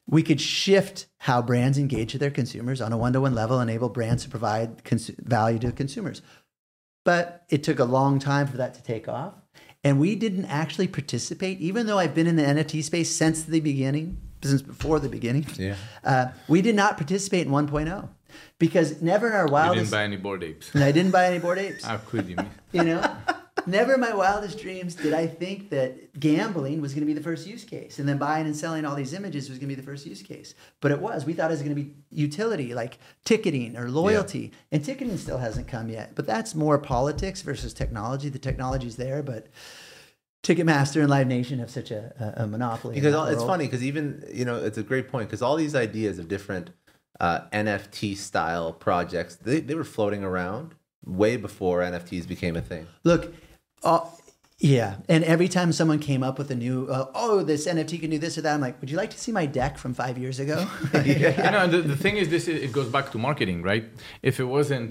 we could shift how brands engage with their consumers on a one-to-one level, enable brands to provide value to consumers. But it took a long time for that to take off. And we didn't actually participate, even though I've been in the NFT space since the beginning, since before the beginning. Yeah. We did not participate in 1.0 because never in our You wildest... didn't buy any Bored Apes. I didn't buy any Bored Apes. How could you? You know, never in my wildest dreams did I think that gambling was going to be the first use case, and then buying and selling all these images was going to be the first use case. But it was. We thought it was going to be utility, like ticketing or loyalty. Yeah. And ticketing still hasn't come yet. But that's more politics versus technology. The technology's there, but Ticketmaster and Live Nation have such a monopoly. Because it's funny, because even, it's a great point, because all these ideas of different NFT style projects, they were floating around way before NFTs became a thing. Look, yeah. And every time someone came up with a new, this NFT can do this or that, I'm like, would you like to see my deck from 5 years ago? Yeah. The thing is, it goes back to marketing, right? If it wasn't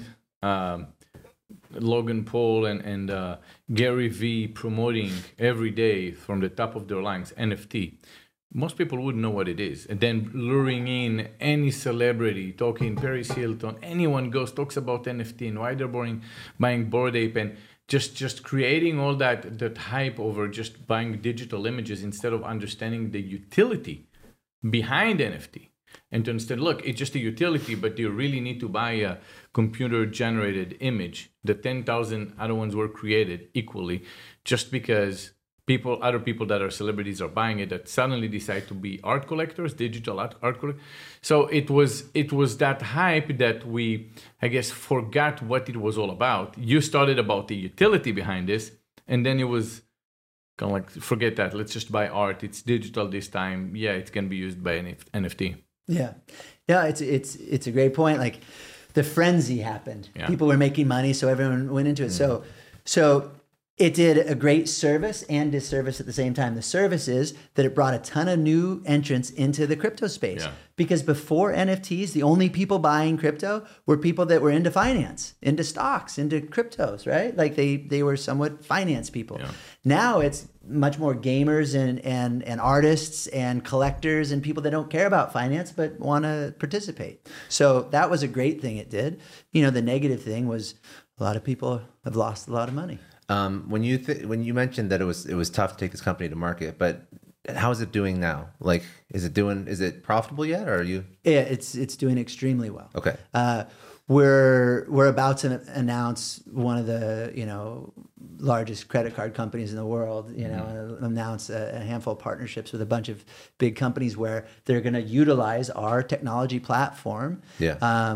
Logan Paul and Gary Vee promoting every day from the top of their lungs NFT, most people wouldn't know what it is. And then luring in any celebrity, talking Paris Hilton, anyone talks about NFT and why they're buying Bored Ape, and just creating all that hype over just buying digital images instead of understanding the utility behind NFT. And to understand, look, it's just a utility, but you really need to buy a computer-generated image. The 10,000 other ones were created equally just because other people that are celebrities are buying it, that suddenly decide to be art collectors, digital art collectors. So it was that hype that we, I guess, forgot what it was all about. You started about the utility behind this, and then it was kind of like, forget that. Let's just buy art. It's digital this time. Yeah, it can be used by NFT. Yeah, it's a great point. Like the frenzy happened. Yeah. People were making money, so everyone went into it. Mm-hmm. So it did a great service and disservice at the same time. The service is that it brought a ton of new entrants into the crypto space. Yeah. Because before NFTs, the only people buying crypto were people that were into finance, into stocks, into cryptos, right? Like they were somewhat finance people. Yeah. Now it's much more gamers and artists and collectors and people that don't care about finance but want to participate. So that was a great thing it did. The negative thing was a lot of people have lost a lot of money. When you mentioned that it was tough to take this company to market, but how is it doing now? Like, is it profitable yet, or are you? Yeah, it's doing extremely well. Okay. We're about to announce one of the largest credit card companies in the world. Announce a handful of partnerships with a bunch of big companies where they're going to utilize our technology platform. Yeah.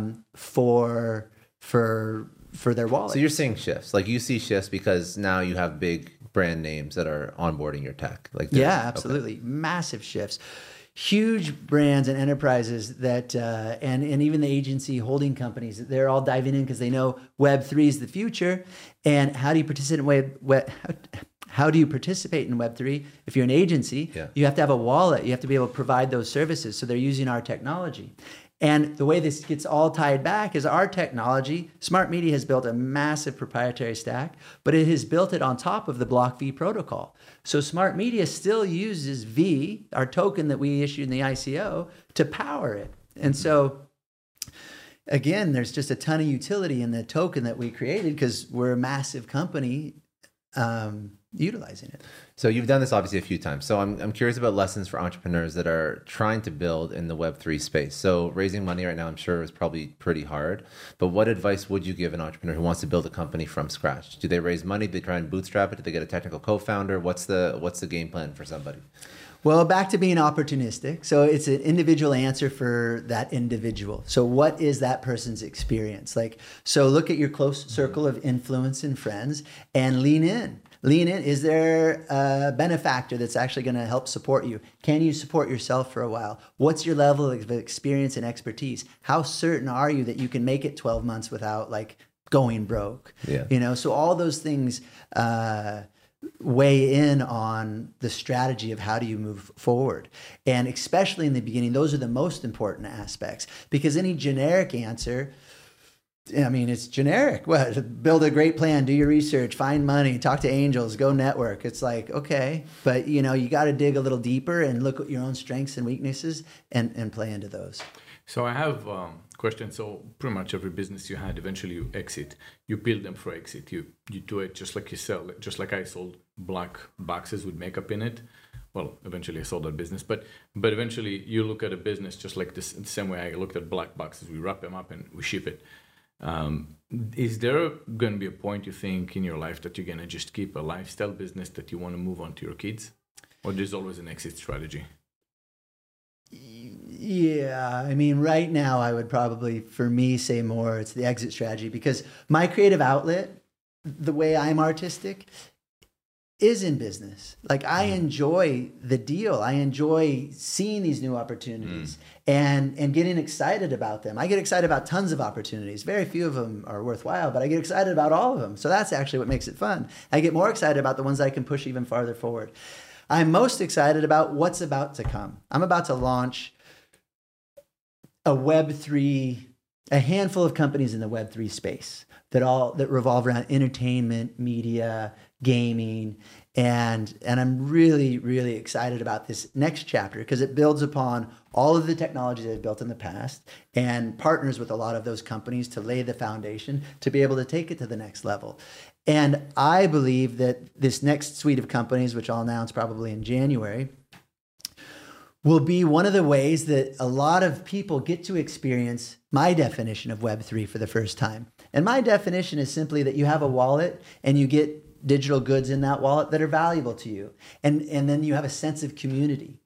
For their wallet. So you're seeing shifts, like you see shifts because now you have big brand names that are onboarding your tech. Yeah, absolutely. Okay. Massive shifts. Huge brands and enterprises that, and even the agency holding companies, they're all diving in because they know Web3 is the future. And how do you participate in how do you participate in Web3? If you're an agency, You have to have a wallet. You have to be able to provide those services. So they're using our technology. And the way this gets all tied back is our technology. Smart Media has built a massive proprietary stack, but it has built it on top of the Block V protocol. So Smart Media still uses V, our token that we issued in the ICO, to power it. And so, again, there's just a ton of utility in the token that we created because we're a massive company utilizing it. So you've done this obviously a few times. So I'm curious about lessons for entrepreneurs that are trying to build in the Web3 space. So raising money right now, I'm sure, is probably pretty hard. But what advice would you give an entrepreneur who wants to build a company from scratch? Do they raise money? Do they try and bootstrap it? Do they get a technical co-founder? What's the game plan for somebody? Well, back to being opportunistic. So it's an individual answer for that individual. So what is that person's experience? So look at your close circle of influence and friends and lean in. Is there a benefactor that's actually going to help support you? Can you support yourself for a while? What's your level of experience and expertise? How certain are you that you can make it 12 months without going broke? Yeah. So all those things weigh in on the strategy of how do you move forward. And especially in the beginning, those are the most important aspects, because any generic answer I mean, it's generic. What? Build a great plan, do your research, find money, talk to angels, go network. It's like, okay, but you got to dig a little deeper and look at your own strengths and weaknesses and play into those. So I have a question. So pretty much every business you had, eventually you exit. You build them for exit. You do it just like you sell it. Just like I sold black boxes with makeup in it. Well, eventually I sold that business. But eventually you look at a business just like this, the same way I looked at black boxes. We wrap them up and we ship it. Is there going to be a point you think in your life that you're going to just keep a lifestyle business that you want to move on to your kids? Or there's always an exit strategy? Yeah, I mean, right now I would probably, for me, say more it's the exit strategy, because my creative outlet, the way I'm artistic, is in business. Like, I enjoy the deal. I enjoy seeing these new opportunities and getting excited about them. I get excited about tons of opportunities. Very few of them are worthwhile, but I get excited about all of them. So that's actually what makes it fun. I get more excited about the ones I can push even farther forward. I'm most excited about what's about to come. I'm about to launch a handful of companies in the Web3 space that revolve around entertainment, media, gaming, and I'm really, really excited about this next chapter because it builds upon all of the technologies I've built in the past and partners with a lot of those companies to lay the foundation to be able to take it to the next level. And I believe that this next suite of companies, which I'll announce probably in January, will be one of the ways that a lot of people get to experience my definition of Web3 for the first time. And my definition is simply that you have a wallet and you get digital goods in that wallet that are valuable to you. And then you have a sense of community.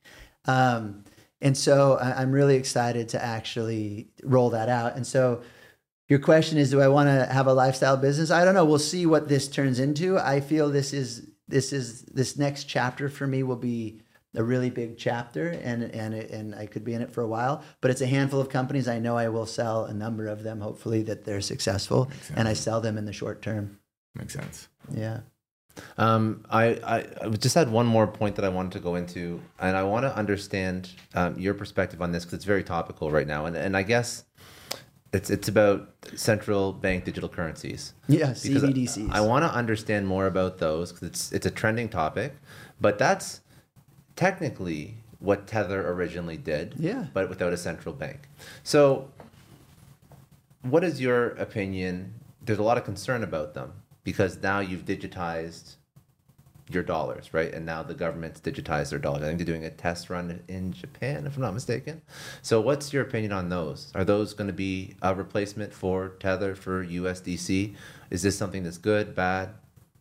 And so I'm really excited to actually roll that out. And so your question is, do I want to have a lifestyle business? I don't know. We'll see what this turns into. I feel this next chapter for me will be a really big chapter, and I could be in it for a while, but it's a handful of companies. I know I will sell a number of them, hopefully that they're successful, and I sell them in the short term. Makes sense. Yeah. I just had one more point that I wanted to go into, and I want to understand your perspective on this because it's very topical right now, and I guess it's about central bank digital currencies. Yeah, CBDCs. I want to understand more about those because it's a trending topic, but that's technically what Tether originally did, but without a central bank. So what is your opinion? There's a lot of concern about them because now you've digitized your dollars, right? And now the government's digitized their dollars. I think they're doing a test run in Japan, if I'm not mistaken. So what's your opinion on those? Are those going to be a replacement for Tether, for USDC? Is this something that's good, bad?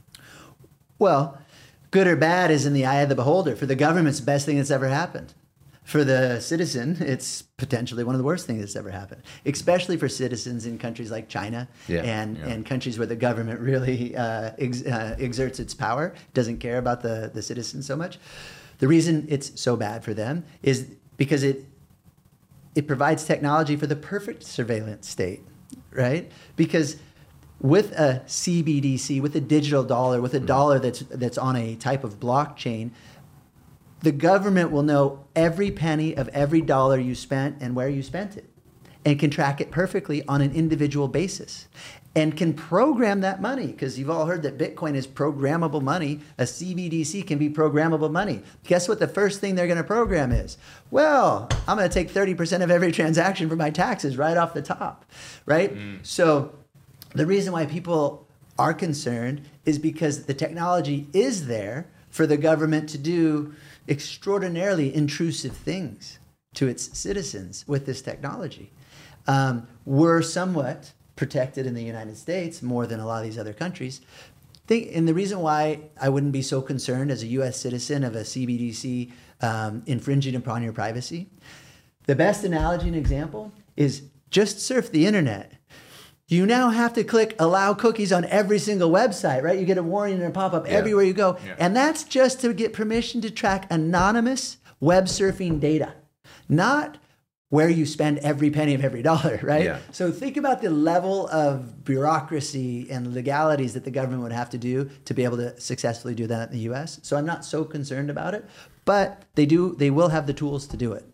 Well, good or bad is in the eye of the beholder. For the government, it's the best thing that's ever happened. For the citizen, it's potentially one of the worst things that's ever happened, especially for citizens in countries like China and countries where the government really exerts its power, doesn't care about the citizens so much. The reason it's so bad for them is because it provides technology for the perfect surveillance state, right? Because with a CBDC, with a digital dollar, with a dollar that's on a type of blockchain, the government will know every penny of every dollar you spent and where you spent it, and can track it perfectly on an individual basis, and can program that money, because you've all heard that Bitcoin is programmable money. A CBDC can be programmable money. Guess what the first thing they're going to program is? Well, I'm going to take 30% of every transaction for my taxes right off the top, right? So the reason why people are concerned is because the technology is there for the government to do extraordinarily intrusive things to its citizens with this technology. We're somewhat protected in the United States more than a lot of these other countries. And the reason why I wouldn't be so concerned as a U.S. citizen of a CBDC infringing upon your privacy, the best analogy and example is just surf the internet. You now have to click allow cookies on every single website, right? You get a warning and a pop-up everywhere you go. Yeah. And that's just to get permission to track anonymous web surfing data, not where you spend every penny of every dollar, right? Yeah. So think about the level of bureaucracy and legalities that the government would have to do to be able to successfully do that in the US. So I'm not so concerned about it, but they will have the tools to do it.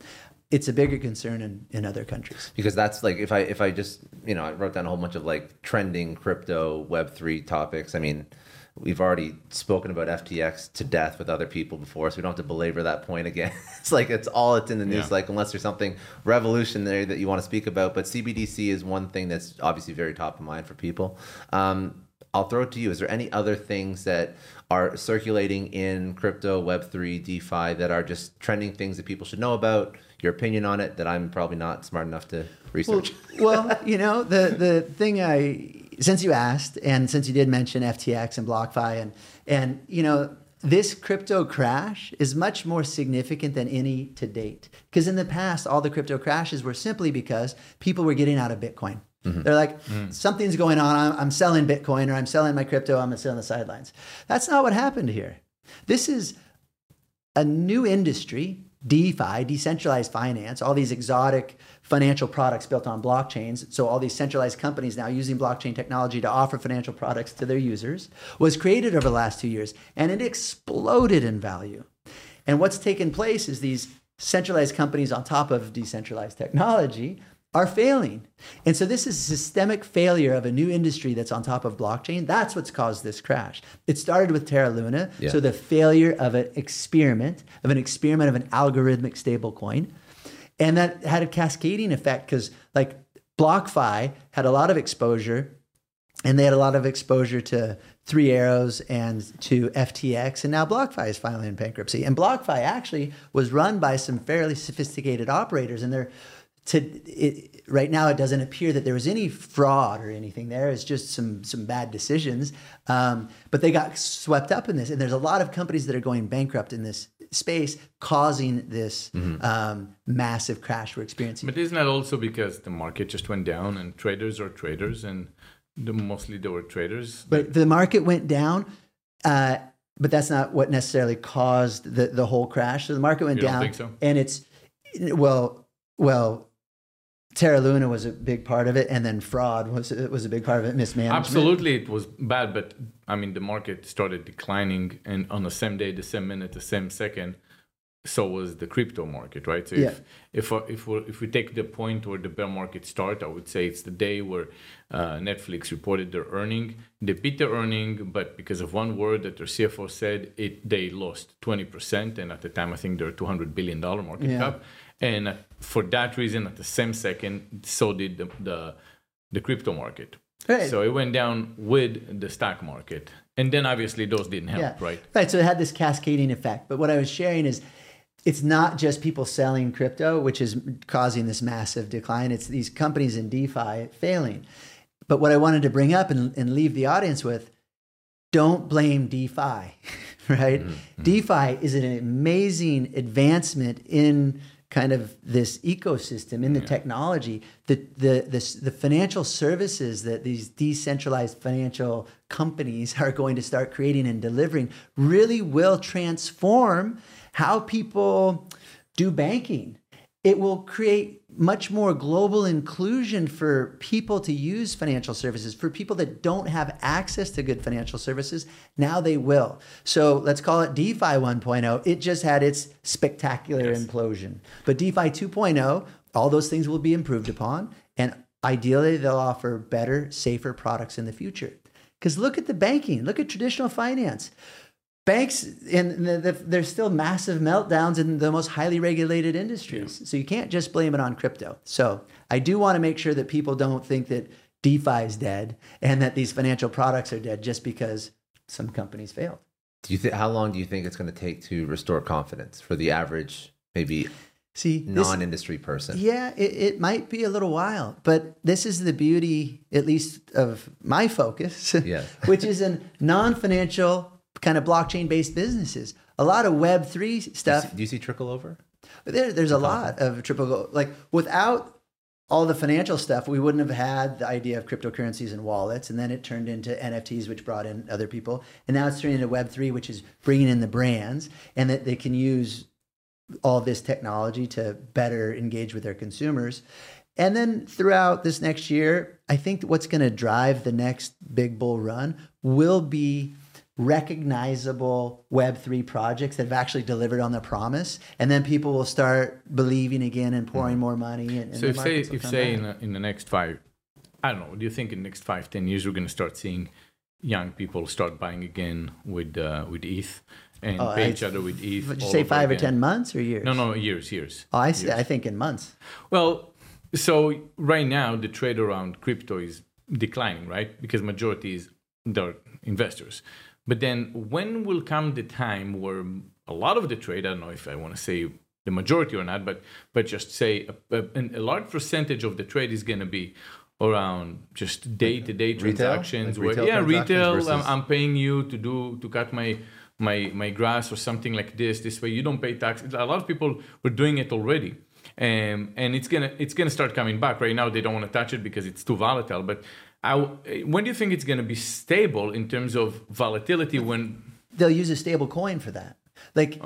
it's a bigger concern in other countries. Because that's like, if I just, I wrote down a whole bunch of like trending crypto Web3 topics. I mean, we've already spoken about FTX to death with other people before, so we don't have to belabor that point again. It's like it's in the news, like unless there's something revolutionary that you want to speak about. But CBDC is one thing that's obviously very top of mind for people. I'll throw it to you. Is there any other things that are circulating in crypto, Web3, DeFi that are just trending things that people should know about? Your opinion on it that I'm probably not smart enough to research? Well, the thing since you asked, and since you did mention FTX and BlockFi, and this crypto crash is much more significant than any to date. Because in the past, all the crypto crashes were simply because people were getting out of Bitcoin. Mm-hmm. They're like, something's going on. I'm selling Bitcoin, or I'm selling my crypto. I'm going to sit on the sidelines. That's not what happened here. This is a new industry, DeFi, decentralized finance, all these exotic financial products built on blockchains. So all these centralized companies now using blockchain technology to offer financial products to their users was created over the last 2 years, and it exploded in value. And what's taken place is these centralized companies on top of decentralized technology are failing. And so this is a systemic failure of a new industry that's on top of blockchain. That's what's caused this crash. It started with Terra Luna. Yeah. So the failure of an experiment of an algorithmic stablecoin. And that had a cascading effect because like BlockFi had a lot of exposure, and they had a lot of exposure to Three Arrows and to FTX. And now BlockFi is finally in bankruptcy. And BlockFi actually was run by some fairly sophisticated operators, and right now, it doesn't appear that there was any fraud or anything there. It's just some bad decisions. But they got swept up in this. And there's a lot of companies that are going bankrupt in this space, causing this massive crash we're experiencing. But isn't that also because the market just went down and traders are traders, and mostly they were traders? But the market went down. But that's not what necessarily caused the whole crash. So the market went down. Don't think so? And it's, well, Terra Luna was a big part of it, and then fraud was a big part of it, mismanagement. Absolutely, it was bad, but I mean, the market started declining, and on the same day, the same minute, the same second, so was the crypto market, right? So if we take the point where the bear market started, I would say it's the day where Netflix reported their earning. They beat their earning, but because of one word that their CFO said, they lost 20%, and at the time, I think they're $200 billion market cap. And for that reason, at the same second, so did the crypto market. Right. So it went down with the stock market. And then obviously those didn't help, right? Right. So it had this cascading effect. But what I was sharing is it's not just people selling crypto, which is causing this massive decline. It's these companies in DeFi failing. But what I wanted to bring up and leave the audience with, don't blame DeFi, right? Mm-hmm. DeFi is an amazing advancement in kind of this ecosystem, in the technology, the financial services that these decentralized financial companies are going to start creating and delivering really will transform how people do banking. It will create much more global inclusion for people to use financial services. For people that don't have access to good financial services, now they will. So let's call it DeFi 1.0. It just had its spectacular implosion. But DeFi 2.0, all those things will be improved upon. And ideally, they'll offer better, safer products in the future. Because look at the banking. Look at traditional finance. Banks, and there's still massive meltdowns in the most highly regulated industries. Yeah. So you can't just blame it on crypto. So I do want to make sure that people don't think that DeFi is dead and that these financial products are dead just because some companies failed. How long do you think it's going to take to restore confidence for the average, maybe non-industry person? Yeah, it might be a little while, but this is the beauty, at least of my focus, which is in non-financial kind of blockchain-based businesses. A lot of Web3 stuff. Do you see trickle over? There's a lot of trickle. Like without all the financial stuff, we wouldn't have had the idea of cryptocurrencies and wallets, and then it turned into NFTs, which brought in other people, and now it's turning into Web3, which is bringing in the brands, and that they can use all this technology to better engage with their consumers. And then throughout this next year, I think what's going to drive the next big bull run will be recognizable Web3 projects that have actually delivered on their promise, and then people will start believing again and pouring more money. And so if say in the next 5, I don't know, do you think in the next 5-10 years we're going to start seeing young people start buying again with ETH and pay each other with ETH? Would you say 5 or 10 months or years? No, years. Oh, I see. I think in months. Well, so right now the trade around crypto is declining, right? Because majority is they're investors. But then when will come the time where a lot of the trade, I don't know if I want to say the majority or not, but just say a large percentage of the trade is going to be around just day-to-day transactions. Retail. Versus... I'm paying you to cut my grass or something like this. This way you don't pay tax. A lot of people were doing it already. And it's gonna start coming back. Right now they don't want to touch it because it's too volatile. But when do you think it's going to be stable in terms of volatility? When they'll use a stable coin for that. Like,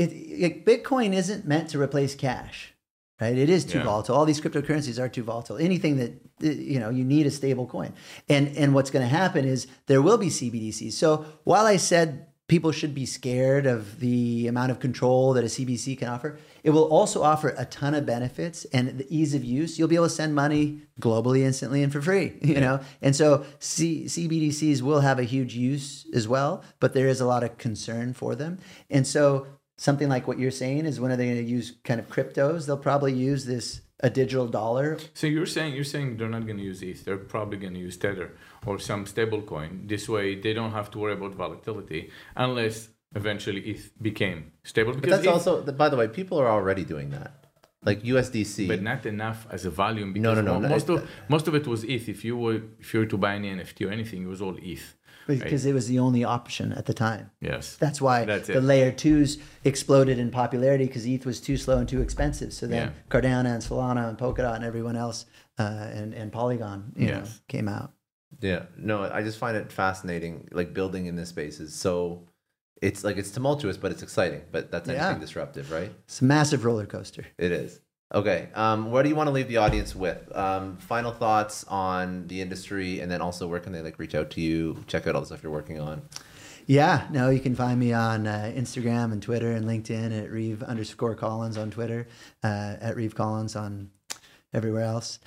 Bitcoin isn't meant to replace cash, right? It is too volatile. All these cryptocurrencies are too volatile. Anything that you need a stable coin. And what's going to happen is there will be CBDCs. So while I said people should be scared of the amount of control that a CBDC can offer, it will also offer a ton of benefits and the ease of use. You'll be able to send money globally, instantly, and for free, you know? And so CBDCs will have a huge use as well, but there is a lot of concern for them. And so something like what you're saying is, when are they going to use kind of cryptos? They'll probably use a digital dollar. So you're saying they're not going to use ETH. They're probably going to use Tether or some stable coin. This way they don't have to worry about volatility unless eventually ETH became stable. But that's also, by the way, people are already doing that. Like USDC. But not enough as a volume. Because no. Most of it was ETH. If you were to buy any NFT or anything, it was all ETH. Because it was the only option at the time. Yes. That's why the layer 2s exploded in popularity, because ETH was too slow and too expensive. So then Cardano and Solana and Polkadot and everyone else and Polygon came out. Yeah. No, I just find it fascinating. Like, building in this space is so... It's tumultuous, but it's exciting. But that's anything disruptive, right? It's a massive roller coaster. It is. Okay. What do you want to leave the audience with? Final thoughts on the industry, and then also where can they reach out to you, check out all the stuff you're working on? Yeah, no, you can find me on Instagram and Twitter and LinkedIn at Reeve_Collins on Twitter, at Reeve Collins on everywhere else.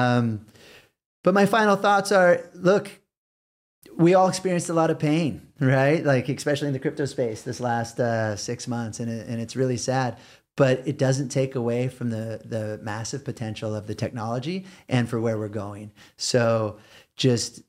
But my final thoughts are, look, we all experienced a lot of pain, right? Like, especially in the crypto space this last 6 months, and it's really sad. But it doesn't take away from the massive potential of the technology and for where we're going. So just,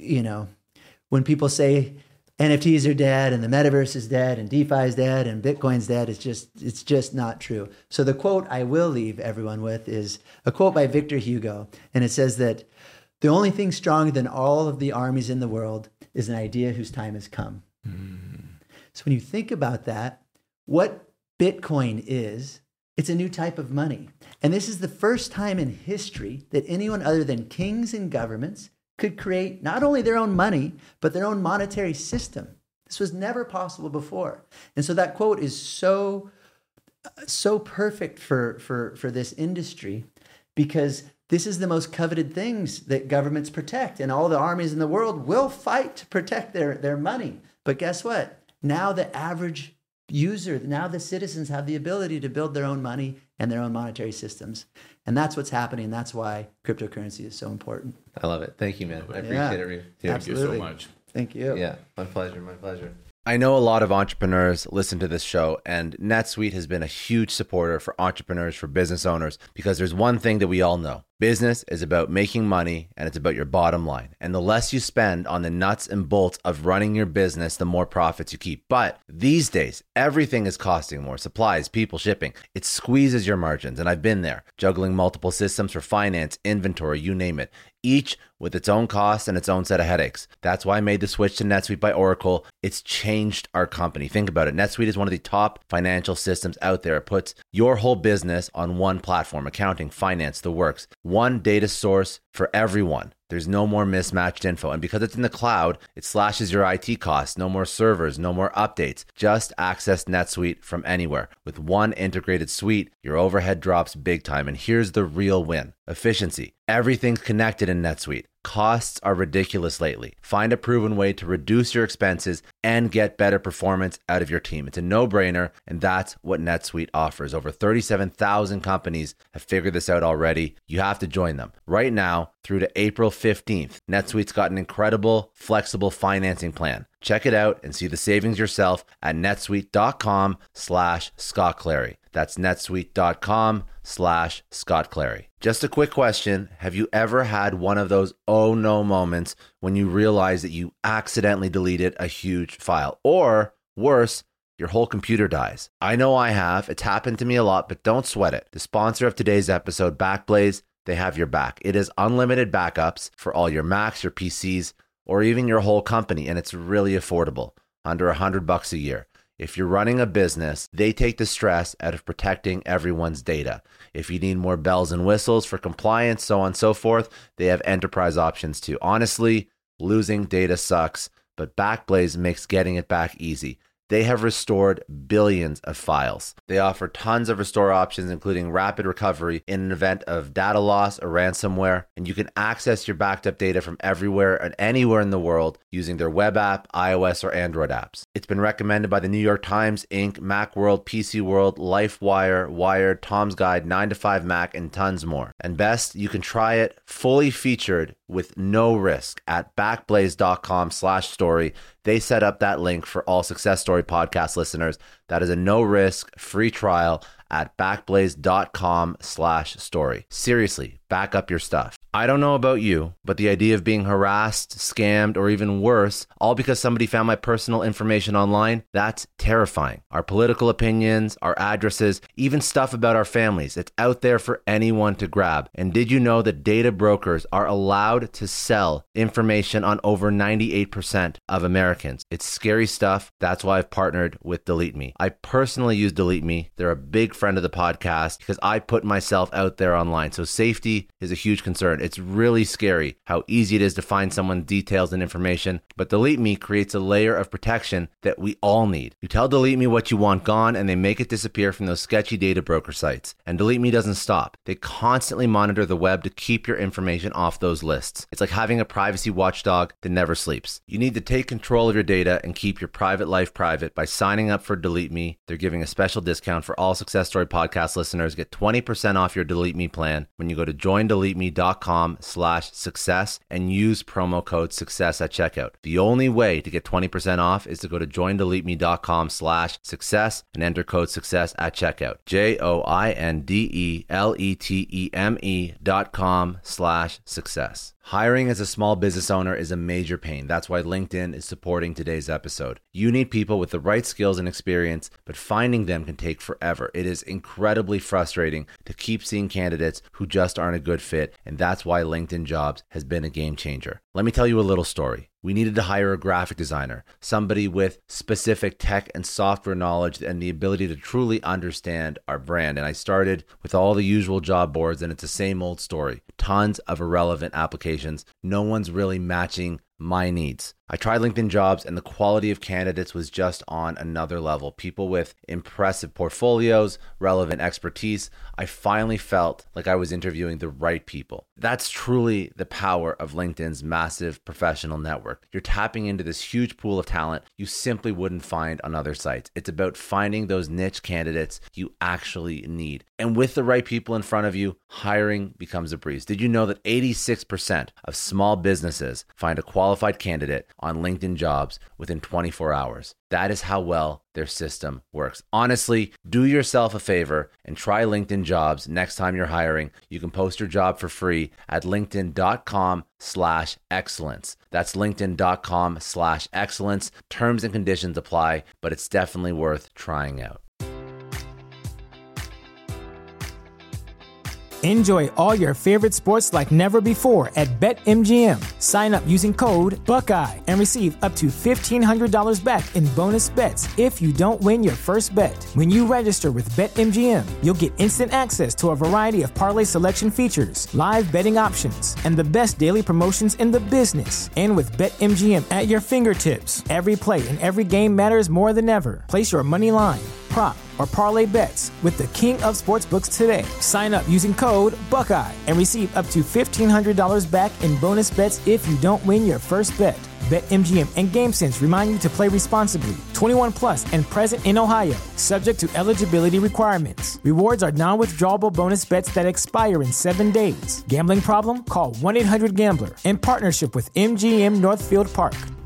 when people say NFTs are dead and the metaverse is dead and DeFi is dead and Bitcoin's dead, it's just not true. So the quote I will leave everyone with is a quote by Victor Hugo. And it says that the only thing stronger than all of the armies in the world is an idea whose time has come. So when you think about that, what Bitcoin is, it's a new type of money. And this is the first time in history that anyone other than kings and governments could create not only their own money, but their own monetary system. This was never possible before. And so that quote is so perfect for this industry, because this is the most coveted things that governments protect, and all the armies in the world will fight to protect their money. But guess what? Now the average user, now the citizens have the ability to build their own money and their own monetary systems. And that's what's happening. That's why cryptocurrency is so important. I love it. Thank you, man. I appreciate it, Reeve. Thank you so much. Thank you. Yeah, my pleasure. I know a lot of entrepreneurs listen to this show, and NetSuite has been a huge supporter for entrepreneurs, for business owners, because there's one thing that we all know. Business is about making money, and it's about your bottom line. And the less you spend on the nuts and bolts of running your business, the more profits you keep. But these days, everything is costing more. Supplies, people, shipping. It squeezes your margins, and I've been there, juggling multiple systems for finance, inventory, you name it, each with its own costs and its own set of headaches. That's why I made the switch to NetSuite by Oracle. It's changed our company. Think about it. NetSuite is one of the top financial systems out there. It puts your whole business on one platform: accounting, finance, the works. One data source for everyone. There's no more mismatched info. And because it's in the cloud, it slashes your IT costs. No more servers, no more updates. Just access NetSuite from anywhere. With one integrated suite, your overhead drops big time. And here's the real win. efficiency. Everything's connected in NetSuite. Costs are ridiculous lately. Find a proven way to reduce your expenses and get better performance out of your team. It's a no-brainer, and that's what NetSuite offers. Over 37,000 companies have figured this out already. You have to join them. Right now, through to April 15th, NetSuite's got an incredible, flexible financing plan. Check it out and see the savings yourself at netsuite.com/Scott Clary. That's netsuite.com/Scott Clary. Just a quick question. Have you ever had one of those oh no moments when you realize that you accidentally deleted a huge file? Or worse, your whole computer dies. I know I have. It's happened to me a lot, but don't sweat it. The sponsor of today's episode, Backblaze, they have your back. It is unlimited backups for all your Macs, your PCs, or even your whole company, and it's really affordable, under $100 a year. If you're running a business, they take the stress out of protecting everyone's data. If you need more bells and whistles for compliance, so on and so forth, they have enterprise options too. Honestly, losing data sucks, but Backblaze makes getting it back easy. They have restored billions of files. They offer tons of restore options, including rapid recovery in an event of data loss or ransomware. And you can access your backed up data from everywhere and anywhere in the world using their web app, iOS, or Android apps. It's been recommended by the New York Times, Inc., Macworld, PC World, LifeWire, Wired, Tom's Guide, 9to5 Mac, and tons more. And best, you can try it fully featured with no risk at backblaze.com/story. They set up that link for all Success Story podcast listeners. That is a no-risk, free trial at backblaze.com/story. Seriously, back up your stuff. I don't know about you, but the idea of being harassed, scammed, or even worse, all because somebody found my personal information online, that's terrifying. Our political opinions, our addresses, even stuff about our families, it's out there for anyone to grab. And did you know that data brokers are allowed to sell information on over 98% of Americans? It's scary stuff. That's why I've partnered with Delete Me. I personally use Delete Me. They're a big friend of the podcast because I put myself out there online. So safety is a huge concern. It's really scary how easy it is to find someone's details and information, but Delete Me creates a layer of protection that we all need. You tell Delete Me what you want gone, and they make it disappear from those sketchy data broker sites. And Delete Me doesn't stop. They constantly monitor the web to keep your information off those lists. It's like having a privacy watchdog that never sleeps. You need to take control of your data and keep your private life private by signing up for Delete Me. They're giving a special discount for all Success Story podcast listeners. Get 20% off your Delete Me plan when you go to joindeleteme.com/success and use promo code success at checkout. The only way to get 20% off is to go to joindeleteme.com/success and enter code success at checkout. joindeleteme.com/success. Hiring as a small business owner is a major pain. That's why LinkedIn is supporting today's episode. You need people with the right skills and experience, but finding them can take forever. It is incredibly frustrating to keep seeing candidates who just aren't a good fit, and that's why LinkedIn Jobs has been a game changer. Let me tell you a little story. We needed to hire a graphic designer, somebody with specific tech and software knowledge and the ability to truly understand our brand. And I started with all the usual job boards, and it's the same old story. Tons of irrelevant applications. No one's really matching my needs. I tried LinkedIn Jobs, and the quality of candidates was just on another level. People with impressive portfolios, relevant expertise. I finally felt like I was interviewing the right people. That's truly the power of LinkedIn's massive professional network. You're tapping into this huge pool of talent you simply wouldn't find on other sites. It's about finding those niche candidates you actually need. And with the right people in front of you, hiring becomes a breeze. Did you know that 86% of small businesses find a qualified candidate on LinkedIn Jobs within 24 hours? That is how well their system works. Honestly, do yourself a favor and try LinkedIn Jobs next time you're hiring. You can post your job for free at linkedin.com/excellence. That's linkedin.com/excellence. Terms and conditions apply, but it's definitely worth trying out. Enjoy all your favorite sports like never before at BetMGM. Sign up using code Buckeye and receive up to $1,500 back in bonus bets if you don't win your first bet. When you register with BetMGM, you'll get instant access to a variety of parlay selection features, live betting options, and the best daily promotions in the business. And with BetMGM at your fingertips, every play and every game matters more than ever. Place your money line, prop, or parlay bets with the king of sportsbooks today. Sign up using code Buckeye and receive up to $1,500 back in bonus bets if you don't win your first bet. BetMGM and GameSense remind you to play responsibly. 21 plus and present in Ohio, subject to eligibility requirements. Rewards are non-withdrawable bonus bets that expire in 7 days. Gambling problem? Call 1-800-GAMBLER in partnership with MGM Northfield Park.